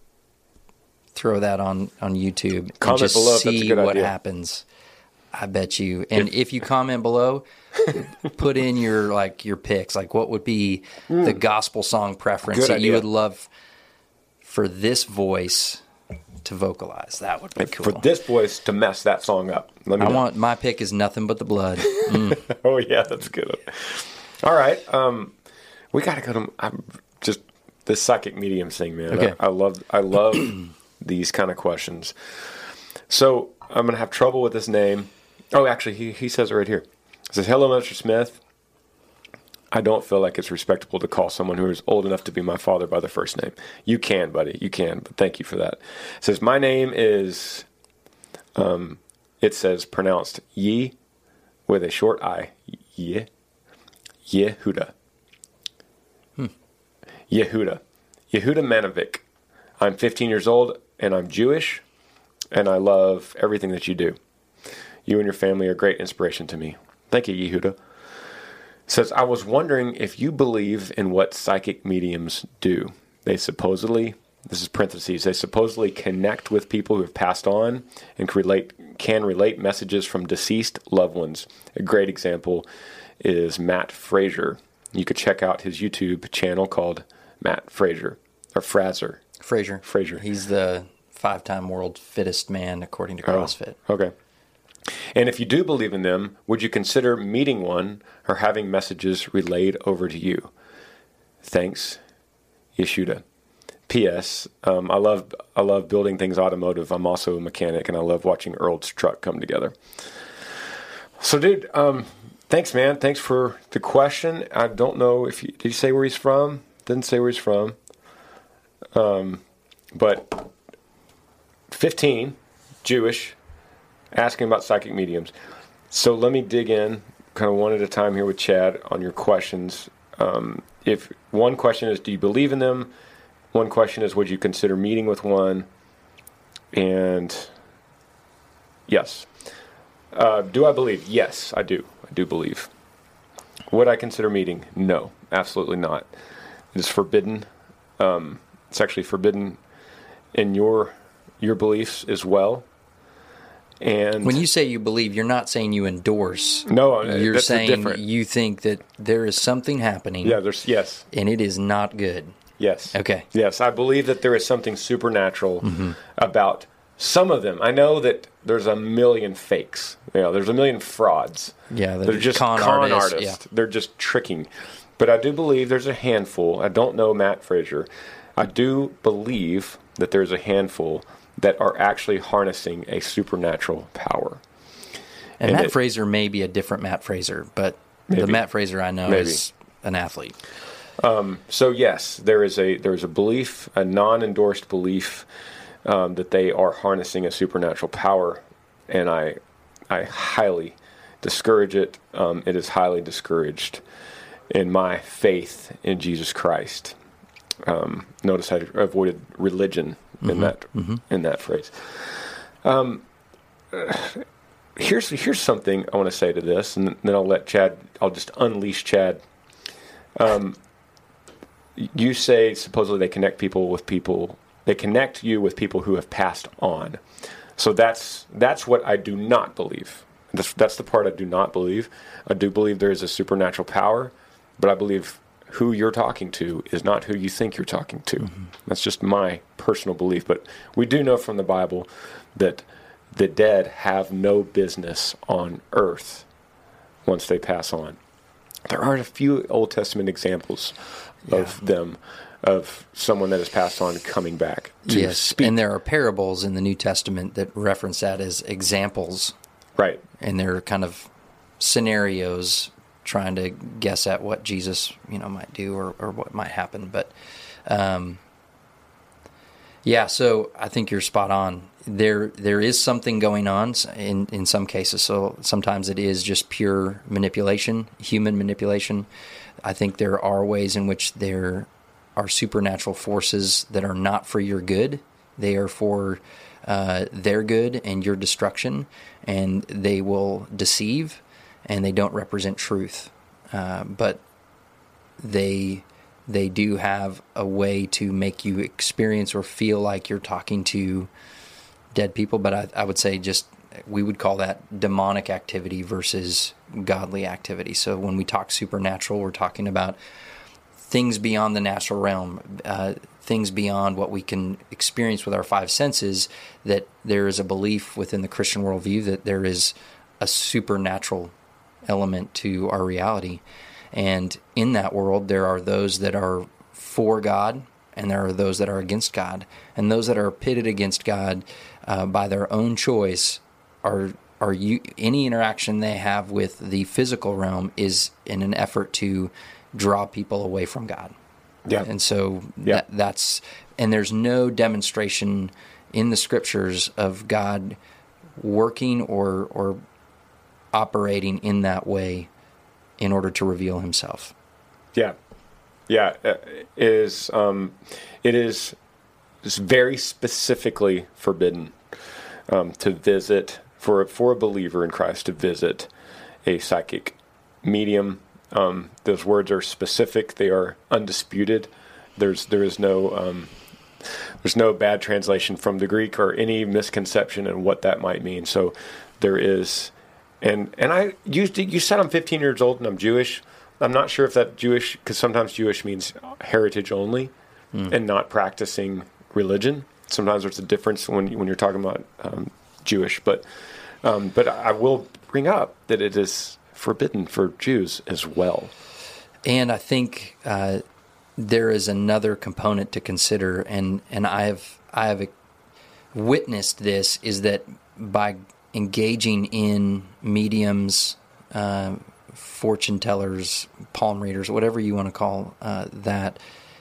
Throw that on YouTube and comment just below see what idea. happens. I bet you. And if you comment below, put in your picks. Like, what would be the gospel song preference Good that idea. you would love for this voice to vocalize? That would be cool. For this voice to mess that song up. Let me know. My pick is Nothing But the Blood. Oh yeah, that's good. All right, we got to go to this psychic medium thing, man. Okay. I love these kind of questions. So I'm gonna have trouble with this name. Oh, actually, he says it right here. He says, "Hello, Mr. Smith. I don't feel like it's respectable to call someone who is old enough to be my father by their first name." You can, buddy. You can. But thank you for that. It says, "My name is," it says pronounced Ye with a short I. Ye. Yehuda. Yehuda. Yehuda Manovic. I'm 15 years old, and I'm Jewish, and I love everything that you do. You and your family are great inspiration to me. Thank you, Yehuda. Says, I was wondering if you believe in what psychic mediums do. They supposedly, this is parentheses, they supposedly connect with people who have passed on and can relate messages from deceased loved ones. A great example is Matt Fraser. You could check out his YouTube channel called Matt Fraser, or Fraser. Fraser. He's the 5-time world fittest man according to CrossFit. Oh, okay. And if you do believe in them, would you consider meeting one or having messages relayed over to you? Thanks, Yeshuda. P.S. I love building things automotive. I'm also a mechanic, and I love watching Earl's truck come together. So, dude, thanks, man. Thanks for the question. I don't know if did you say where he's from? Didn't say where he's from. But 15, Jewish, asking about psychic mediums. So let me dig in kind of one at a time here with Chad on your questions. If one question is, do you believe in them? One question is, would you consider meeting with one? And yes. Do I believe? Yes, I do. I do believe. Would I consider meeting? No, absolutely not. It is forbidden. It's actually forbidden in your beliefs as well. And when you say you believe, you're not saying you endorse. No, you're that's saying different. You think that there is something happening. Yeah, yes. And it is not good. Yes. Okay. Yes, I believe that there is something supernatural about some of them. I know that there's a million fakes. There's a million frauds. Yeah, they're just con artists. Yeah. They're just tricking. But I do believe there's a handful. I don't know Matt Fraser. I do believe that there's a handful that are actually harnessing a supernatural power. And Matt Fraser may be a different Matt Fraser, but the Matt Fraser I know is an athlete. So yes, there's a belief, a non-endorsed belief, that they are harnessing a supernatural power, and I highly discourage it. It is highly discouraged in my faith in Jesus Christ. Notice I avoided religion in that phrase. Here's something I want to say to this, and then I'll just unleash Chad. You say supposedly they connect you with people who have passed on. So that's what I do not believe. That's the part I do not believe. I do believe there is a supernatural power, but I believe who you're talking to is not who you think you're talking to. Mm-hmm. That's just my personal belief. But we do know from the Bible that the dead have no business on earth once they pass on. There are a few Old Testament examples of them, of someone that has passed on coming back to speak. And there are parables in the New Testament that reference that as examples. Right. And they're kind of scenarios trying to guess at what Jesus, might do or what might happen. But, so I think you're spot on. There is something going on in some cases. So sometimes it is just pure manipulation, human manipulation. I think there are ways in which there are supernatural forces that are not for your good. They are for their good and your destruction, and they will deceive, and they don't represent truth. But they do have a way to make you experience or feel like you're talking to dead people. But I would say we would call that demonic activity versus godly activity. So when we talk supernatural, we're talking about things beyond the natural realm, things beyond what we can experience with our five senses, that there is a belief within the Christian worldview that there is a supernatural element to our reality. And in that world, there are those that are for God, and there are those that are against God. And those that are pitted against God by their own choice any interaction they have with the physical realm is in an effort to draw people away from God. Yeah. And so and there's no demonstration in the scriptures of God working or operating in that way in order to reveal himself. Yeah. Yeah. It is very specifically forbidden to visit, for a believer in Christ to visit a psychic medium. Those words are specific. They are undisputed. There is no bad translation from the Greek or any misconception in what that might mean. So there is, and you said I'm 15 years old and I'm Jewish. I'm not sure if that Jewish, because sometimes Jewish means heritage only and not practicing religion. Sometimes there's a difference when you're talking about Jewish, but I will bring up that it is forbidden for Jews as well. And I think there is another component to consider, and I have witnessed this, is that by engaging in mediums, fortune tellers, palm readers, whatever you want to call that,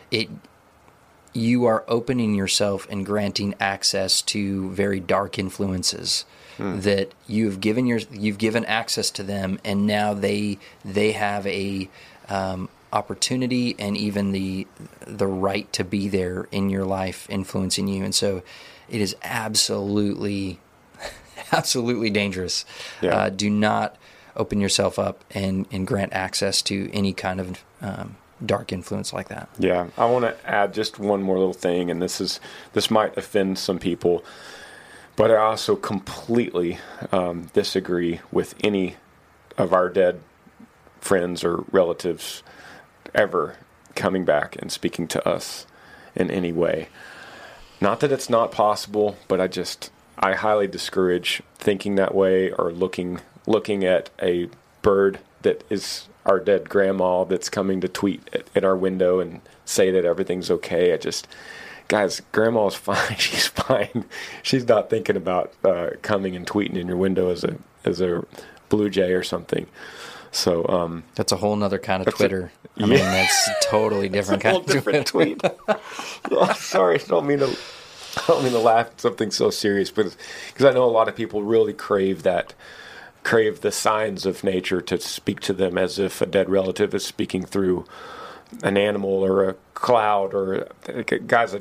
you are opening yourself and granting access to very dark influences that you've given access to them, and now they have a opportunity and even the right to be there in your life, influencing you. And so it is absolutely dangerous. Yeah. Do not open yourself up and grant access to any kind of dark influence like that. Yeah, I want to add just one more little thing, and this might offend some people, but I also completely disagree with any of our dead friends or relatives ever coming back and speaking to us in any way. Not that it's not possible, but I highly discourage thinking that way or looking at a bird that is our dead grandma that's coming to tweet at our window and say that everything's okay. Guys, grandma's fine. She's fine. She's not thinking about coming and tweeting in your window as a blue jay or something. So that's a whole nother kind of Twitter. I mean, that's totally different kind of different tweet. Oh, sorry, I don't mean to laugh at something so serious, but because I know a lot of people really crave the signs of nature to speak to them as if a dead relative is speaking through an animal or a cloud or guys.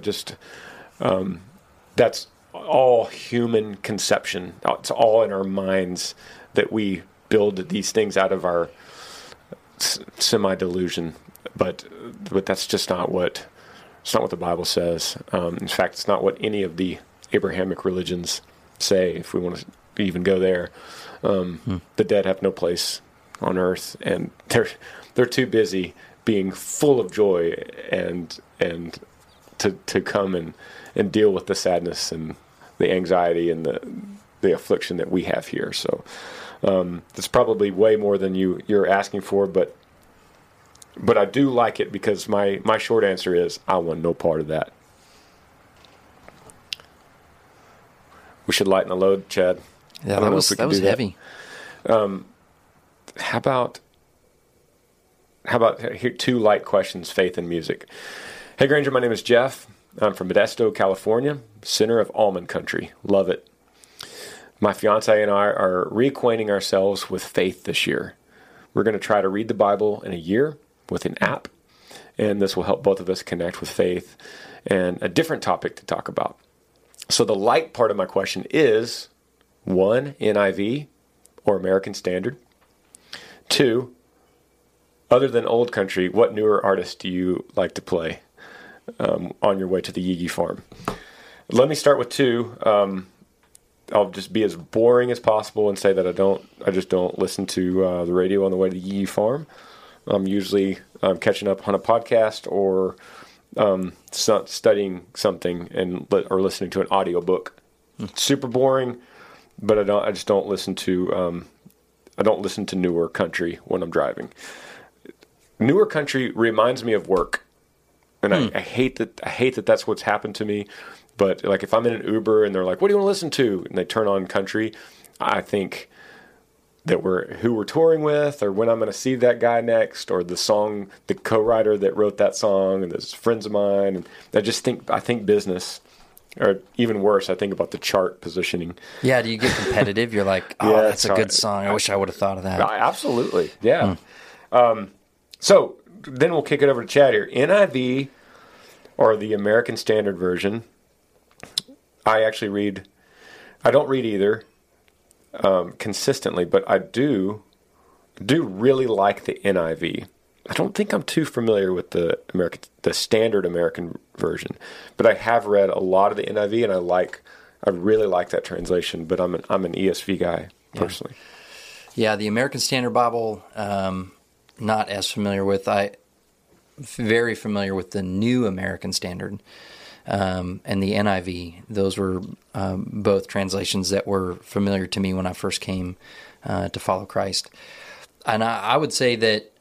That's all human conception. It's all in our minds that we build these things out of our semi-delusion, but that's just not what the Bible says. In fact, it's not what any of the Abrahamic religions say. If we want to even go there, the dead have no place on earth, and they're too busy being full of joy and to come and deal with the sadness and the anxiety and the affliction that we have here. So it's probably way more than you're asking for, but I do like it because my short answer is I want no part of that. We should lighten the load, Chad. Yeah, that was heavy. How about here, 2 light questions, faith and music. Hey, Granger, my name is Jeff. I'm from Modesto, California, center of almond country. Love it. My fiance and I are reacquainting ourselves with faith this year. We're going to try to read the Bible in a year with an app, and this will help both of us connect with faith and a different topic to talk about. So the light part of my question is, 1, NIV or American Standard. 2, other than old country, what newer artists do you like to play on your way to the Yee Yee farm? Let me start with 2. I'll just be as boring as possible and say that I just don't listen to the radio on the way to the Yee Yee farm. I'm usually catching up on a podcast or studying something or listening to an audiobook. Super boring, but I just don't listen to newer country when I'm driving. Newer country reminds me of work, and I hate that that's what's happened to me. But like if I'm in an Uber and they're like, "What do you want to listen to?" and they turn on country, I think that who we're touring with, or when I'm going to see that guy next, or the song, the co-writer that wrote that song, and those friends of mine. And I think business, or even worse, I think about the chart positioning. Yeah, do you get competitive? You're like, oh, yeah, that's a good song. I wish I would have thought of that. Absolutely, yeah. So then we'll kick it over to Chad here. NIV or the American Standard Version. I don't read either consistently, but I do really like the NIV. I don't think I'm too familiar with the standard American version, but I have read a lot of the NIV, and I really like that translation. But I'm an ESV guy personally. Yeah, the American Standard Bible, not as familiar with. I'm very familiar with the New American Standard. And the NIV, those were both translations that were familiar to me when I first came to follow Christ. And I would say that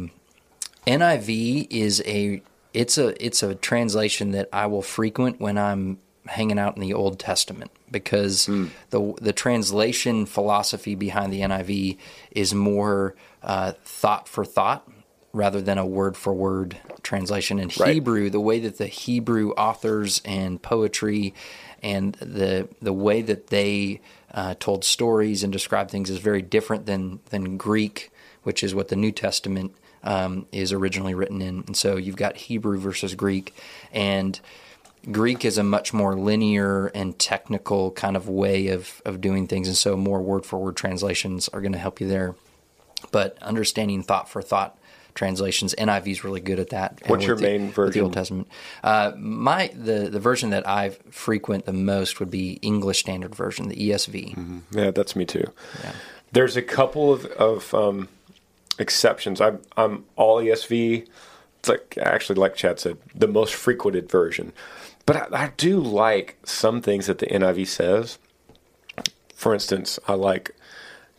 NIV is it's a translation that I will frequent when I'm hanging out in the Old Testament, because the translation philosophy behind the NIV is more thought for thought, rather than a word-for-word translation. In Hebrew, the way that the Hebrew authors and poetry and the way that they told stories and described things is very different than Greek, which is what the New Testament is originally written in. And so you've got Hebrew versus Greek, and Greek is a much more linear and technical kind of way of doing things, and so more word-for-word translations are going to help you there. But understanding thought-for-thought translations, NIV is really good at that. What's your main version? With the Old Testament. The version that I frequent the most would be English Standard Version, the ESV. Mm-hmm. Yeah, that's me too. Yeah. There's a couple of exceptions. I'm all ESV. It's like Chad said, the most frequented version. But I do like some things that the NIV says. For instance, I like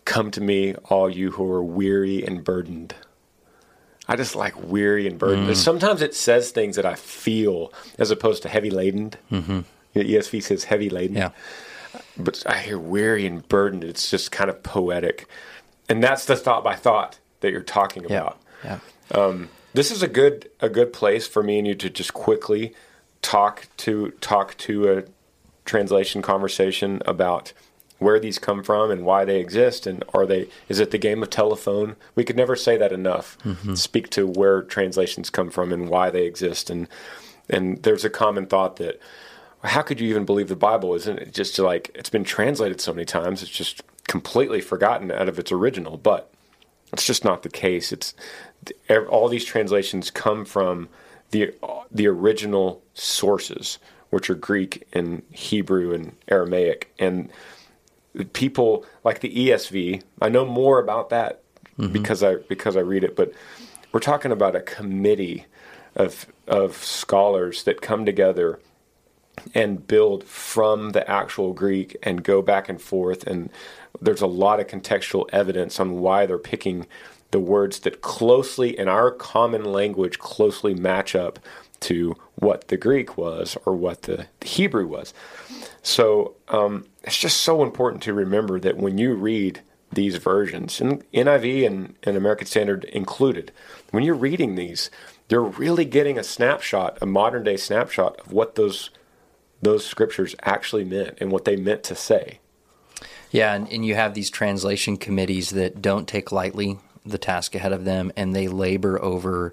come to me, all you who are weary and burdened. I just like weary and burdened. Sometimes it says things that I feel as opposed to heavy laden. The ESV says heavy laden. Yeah. But I hear weary and burdened. It's just kind of poetic. And that's the thought by thought that you're talking about. Yeah. This is a good place for me and you to just quickly talk to a translation conversation about where these come from and why they exist, and is it the game of telephone? We could never say that enough. Speak to where translations come from and why they exist, and there's a common thought that how could you even believe the Bible? Isn't it just like it's been translated so many times? It's just completely forgotten out of its original, but it's just not the case. All these translations come from the original sources, which are Greek and Hebrew and Aramaic, and people like the ESV, I know more about that because I read it, but we're talking about a committee of scholars that come together and build from the actual Greek and go back and forth, and there's a lot of contextual evidence on why they're picking the words that closely, in our common language, closely match up to what the Greek was or what the Hebrew was. So it's just so important to remember that when you read these versions, and NIV and American Standard included, when you're reading these, you're really getting a modern-day snapshot of what those scriptures actually meant and what they meant to say. Yeah, and you have these translation committees that don't take lightly the task ahead of them, and they labor over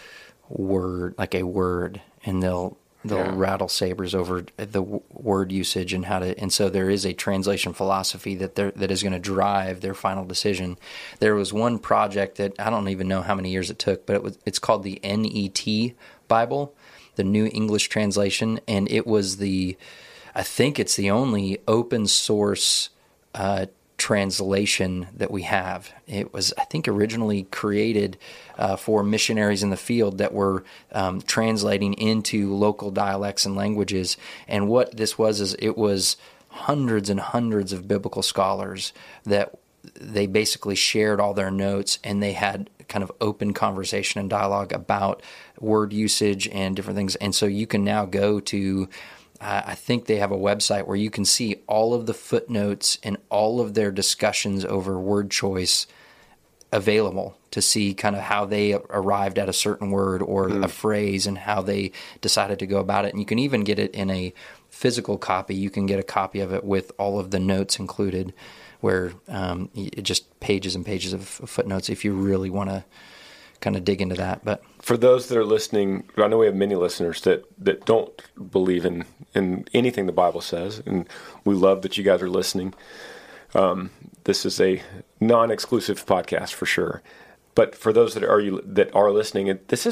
a word, and they'll rattle sabers over the word usage and and so there is a translation philosophy that is going to drive their final decision. There was one project that I don't even know how many years it took, but it's called the NET Bible, the New English Translation, and I think it's the only open source translation that we have. It was, I think, originally created for missionaries in the field that were translating into local dialects and languages. And what this was is it was hundreds and hundreds of biblical scholars that they basically shared all their notes, and they had kind of open conversation and dialogue about word usage and different things. And so you can now go to I think they have a website where you can see all of the footnotes and all of their discussions over word choice available to see kind of how they arrived at a certain word or a phrase and how they decided to go about it. And you can even get it in a physical copy. You can get a copy of it with all of the notes included, where it just pages and pages of footnotes if you really want to kind of dig into that. But for those that are listening, I know we have many listeners that don't believe in anything the Bible says, and we love that you guys are listening. This is a non-exclusive podcast for sure, but for those that are listening, this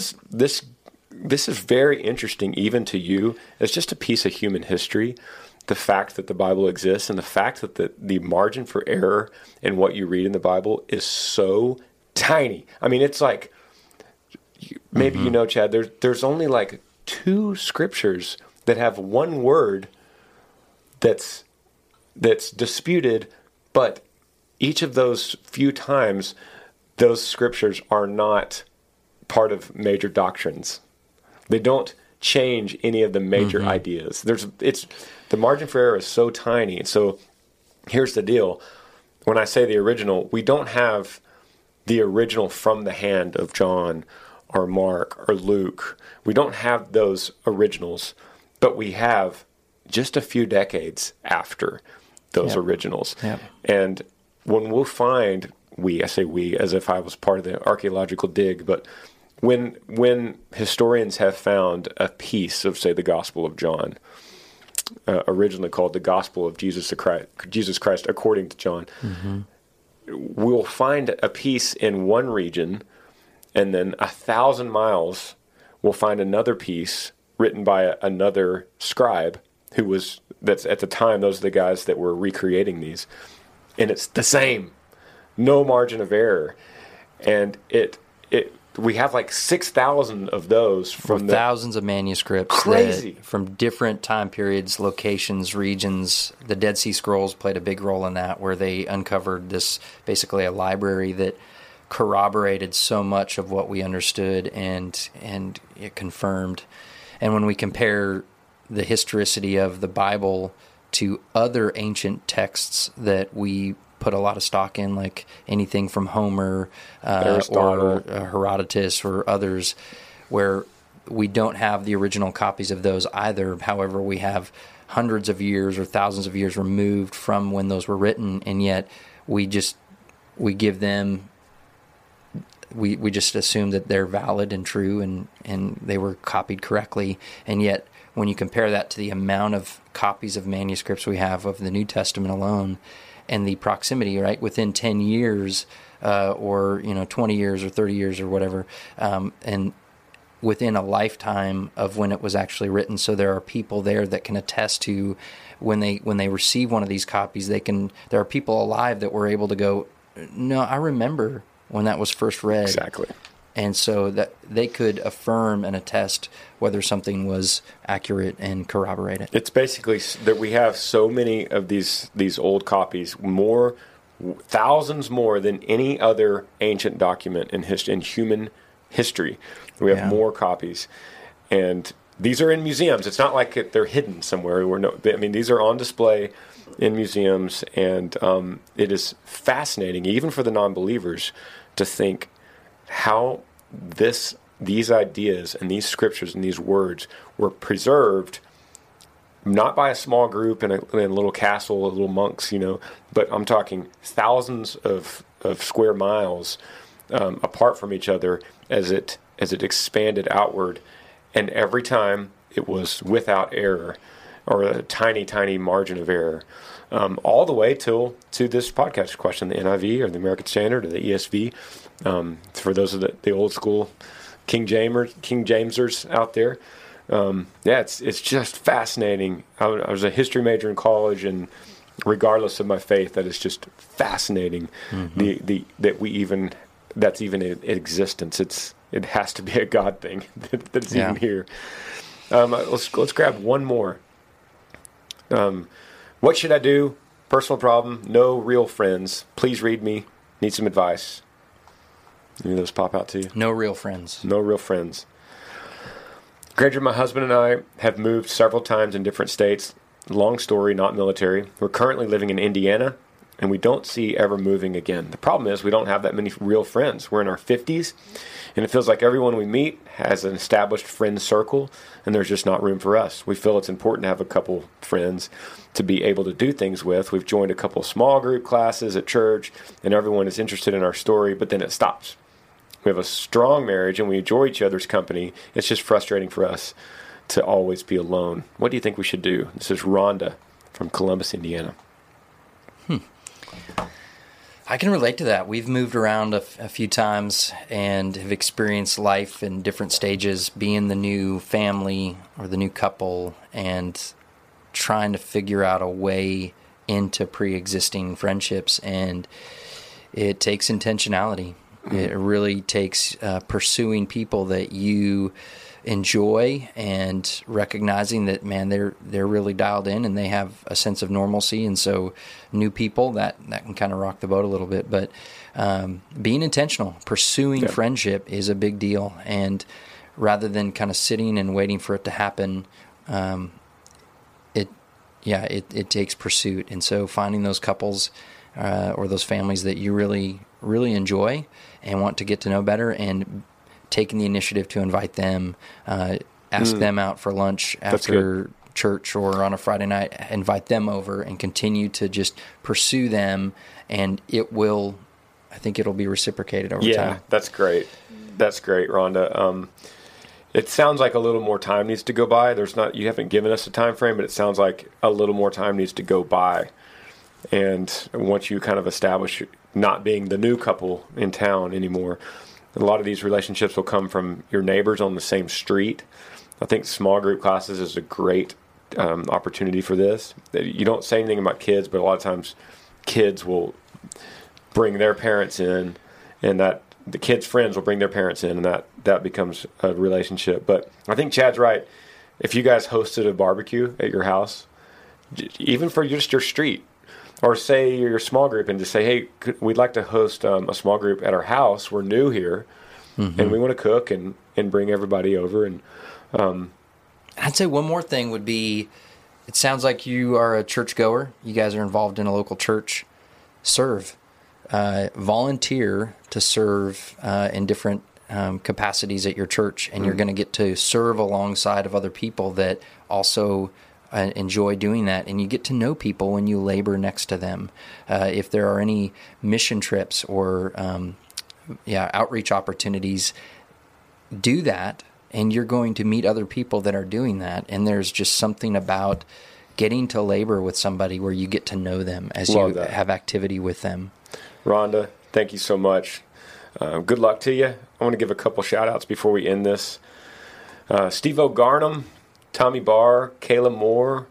is very interesting even to you. It's just a piece of human history. The fact that the Bible exists and the fact that the margin for error in what you read in the Bible is so tiny. I mean, it's like, maybe you know, Chad, there's only like 2 scriptures that have one word that's disputed, but each of those few times, those scriptures are not part of major doctrines. They don't change any of the major ideas. The margin for error is so tiny. And so here's the deal. When I say the original, we don't have the original from the hand of John or Mark or Luke. We don't have those originals, but we have just a few decades after those originals. Yep. And when we'll find, I say we as if I was part of the archaeological dig, but when historians have found a piece of, say, the Gospel of John, originally called the Gospel of Jesus Christ according to John, we'll find a piece in one region, and then 1,000 miles we'll find another piece written by another scribe that's at the time, those are the guys that were recreating these, and it's the same, no margin of error, and we have like 6,000 of those from thousands of manuscripts. Crazy. From different time periods, locations, regions. The Dead Sea Scrolls played a big role in that, where they uncovered this, basically a library that corroborated so much of what we understood, and it confirmed. And when we compare the historicity of the Bible to other ancient texts that we put a lot of stock in, like anything from Homer or Herodotus or others, where we don't have the original copies of those either. However, we have hundreds of years or thousands of years removed from when those were written, and yet we just assume that they're valid and true, and they were copied correctly. And yet, when you compare that to the amount of copies of manuscripts we have of the New Testament alone, and the proximity, right, within 10 years or 20 years or 30 years or whatever, and within a lifetime of when it was actually written. So there are people there that can attest to when they receive one of these copies, there are people alive that were able to go, no, I remember when that was first read. Exactly. And so that they could affirm and attest whether something was accurate and corroborate it. It's basically that we have so many of these old copies, thousands more than any other ancient document in human history. We have more copies, and these are in museums. It's not like they're hidden somewhere. These are on display in museums, and it is fascinating, even for the non-believers, to think how these ideas and these scriptures and these words were preserved, not by a small group in a little castle, little monks, but I'm talking thousands of square miles apart from each other as it expanded outward, and every time it was without error or a tiny, tiny margin of error, all the way to this podcast question, the NIV or the American Standard or the ESV. For those of the old school King Jamesers out there, it's just fascinating. I was a history major in college, and regardless of my faith, that is just fascinating. Mm-hmm. That's even in existence. It has to be a God thing that's even here. Let's grab one more. What should I do? Personal problem. No real friends. Please read me. Need some advice. Any of those pop out to you? No real friends. No real friends. Granger, my husband and I have moved several times in different states. Long story, not military. We're currently living in Indiana, and we don't see ever moving again. The problem is we don't have that many real friends. We're in our 50s, and it feels like everyone we meet has an established friend circle, and there's just not room for us. We feel it's important to have a couple friends to be able to do things with. We've joined a couple small group classes at church, and everyone is interested in our story, but then it stops. We have a strong marriage, and we enjoy each other's company. It's just frustrating for us to always be alone. What do you think we should do? This is Rhonda from Columbus, Indiana. I can relate to that. We've moved around a few times and have experienced life in different stages, being the new family or the new couple and trying to figure out a way into pre-existing friendships. And it takes intentionality. It really takes pursuing people that you enjoy and recognizing that, man, they're really dialed in and they have a sense of normalcy. And so new people, that can kind of rock the boat a little bit. But being intentional, pursuing friendship is a big deal. And rather than kind of sitting and waiting for it to happen, it takes pursuit. And so finding those couples or those families that you really, really enjoy and want to get to know better, and taking the initiative to invite them, ask them out for lunch after church or on a Friday night, invite them over and continue to just pursue them, and I think it'll be reciprocated over time. Yeah, that's great. That's great, Rhonda. It sounds like a little more time needs to go by. You haven't given us a time frame, but it sounds like a little more time needs to go by. And once you kind of establish not being the new couple in town anymore, a lot of these relationships will come from your neighbors on the same street. I think small group classes is a great opportunity for this. You don't say anything about kids, but a lot of times kids will bring their parents in, and that the kids' friends will bring their parents in, and that becomes a relationship. But I think Chad's right. If you guys hosted a barbecue at your house, even for just your street, or say you're a small group and just say, hey, we'd like to host a small group at our house. We're new here, and we want to cook and bring everybody over. And I'd say one more thing would be, it sounds like you are a churchgoer. You guys are involved in a local church. Serve. Volunteer to serve in different capacities at your church, and you're going to get to serve alongside of other people that also enjoy doing that, and you get to know people when you labor next to them. If there are any mission trips or outreach opportunities, do that, and you're going to meet other people that are doing that, and there's just something about getting to labor with somebody where you get to know them as you have activity with them. Rhonda, thank you so much. Good luck to you. I want to give a couple shout-outs before we end this. Steve O'Garnham, Tommy Barr, Kayla Moore,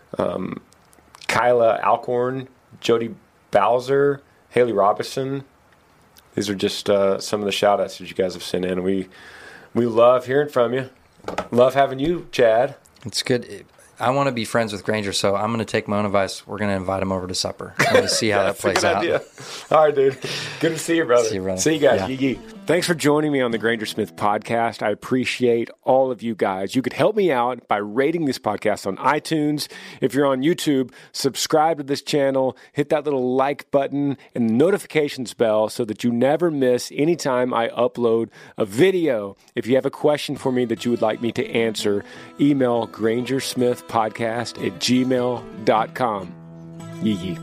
Kyla Alcorn, Jody Bowser, Haley Robinson. These are just some of the shout-outs that you guys have sent in. We love hearing from you. Love having you, Chad. It's good. I want to be friends with Granger, so I'm going to take my own advice. We're going to invite him over to supper. I'm going to see how that plays out. Idea. All right, dude. Good to see you, brother. See you, brother. See you guys. Yeah. Yee. Thanks for joining me on the Granger Smith podcast. I appreciate all of you guys. You could help me out by rating this podcast on iTunes. If you're on YouTube, subscribe to this channel, hit that little like button and the notifications bell so that you never miss any time I upload a video. If you have a question for me that you would like me to answer, email grangersmithpodcast@gmail.com. Yee.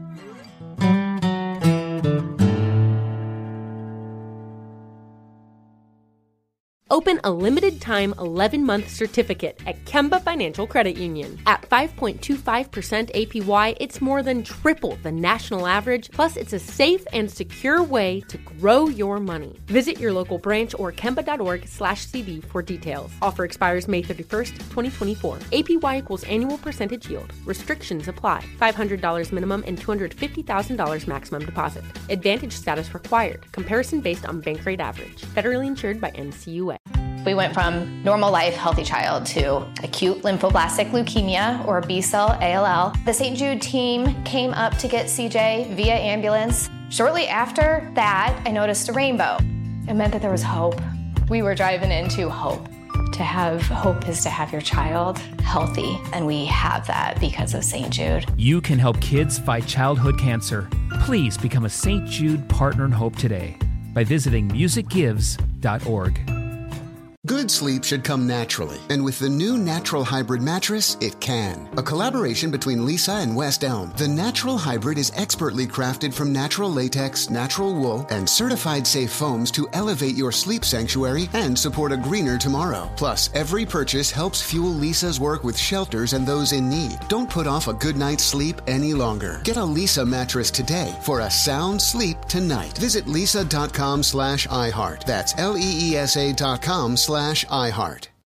Open a limited-time 11-month certificate at Kemba Financial Credit Union. At 5.25% APY, it's more than triple the national average, plus it's a safe and secure way to grow your money. Visit your local branch or kemba.org/CD for details. Offer expires May 31st, 2024. APY equals annual percentage yield. Restrictions apply. $500 minimum and $250,000 maximum deposit. Advantage status required. Comparison based on bank rate average. Federally insured by NCUA. We went from normal life, healthy child to acute lymphoblastic leukemia, or B-cell ALL. The St. Jude team came up to get CJ via ambulance. Shortly after that, I noticed a rainbow. It meant that there was hope. We were driving into hope. To have hope is to have your child healthy, and we have that because of St. Jude. You can help kids fight childhood cancer. Please become a St. Jude Partner in Hope today by visiting musicgives.org. Good sleep should come naturally, and with the new Natural Hybrid mattress, it can. A collaboration between Lisa and West Elm, the Natural Hybrid is expertly crafted from natural latex, natural wool, and certified safe foams to elevate your sleep sanctuary and support a greener tomorrow. Plus, every purchase helps fuel Lisa's work with shelters and those in need. Don't put off a good night's sleep any longer. Get a Lisa mattress today for a sound sleep tonight. Visit lisa.com/iHeart. That's LEESA.com/iHeart.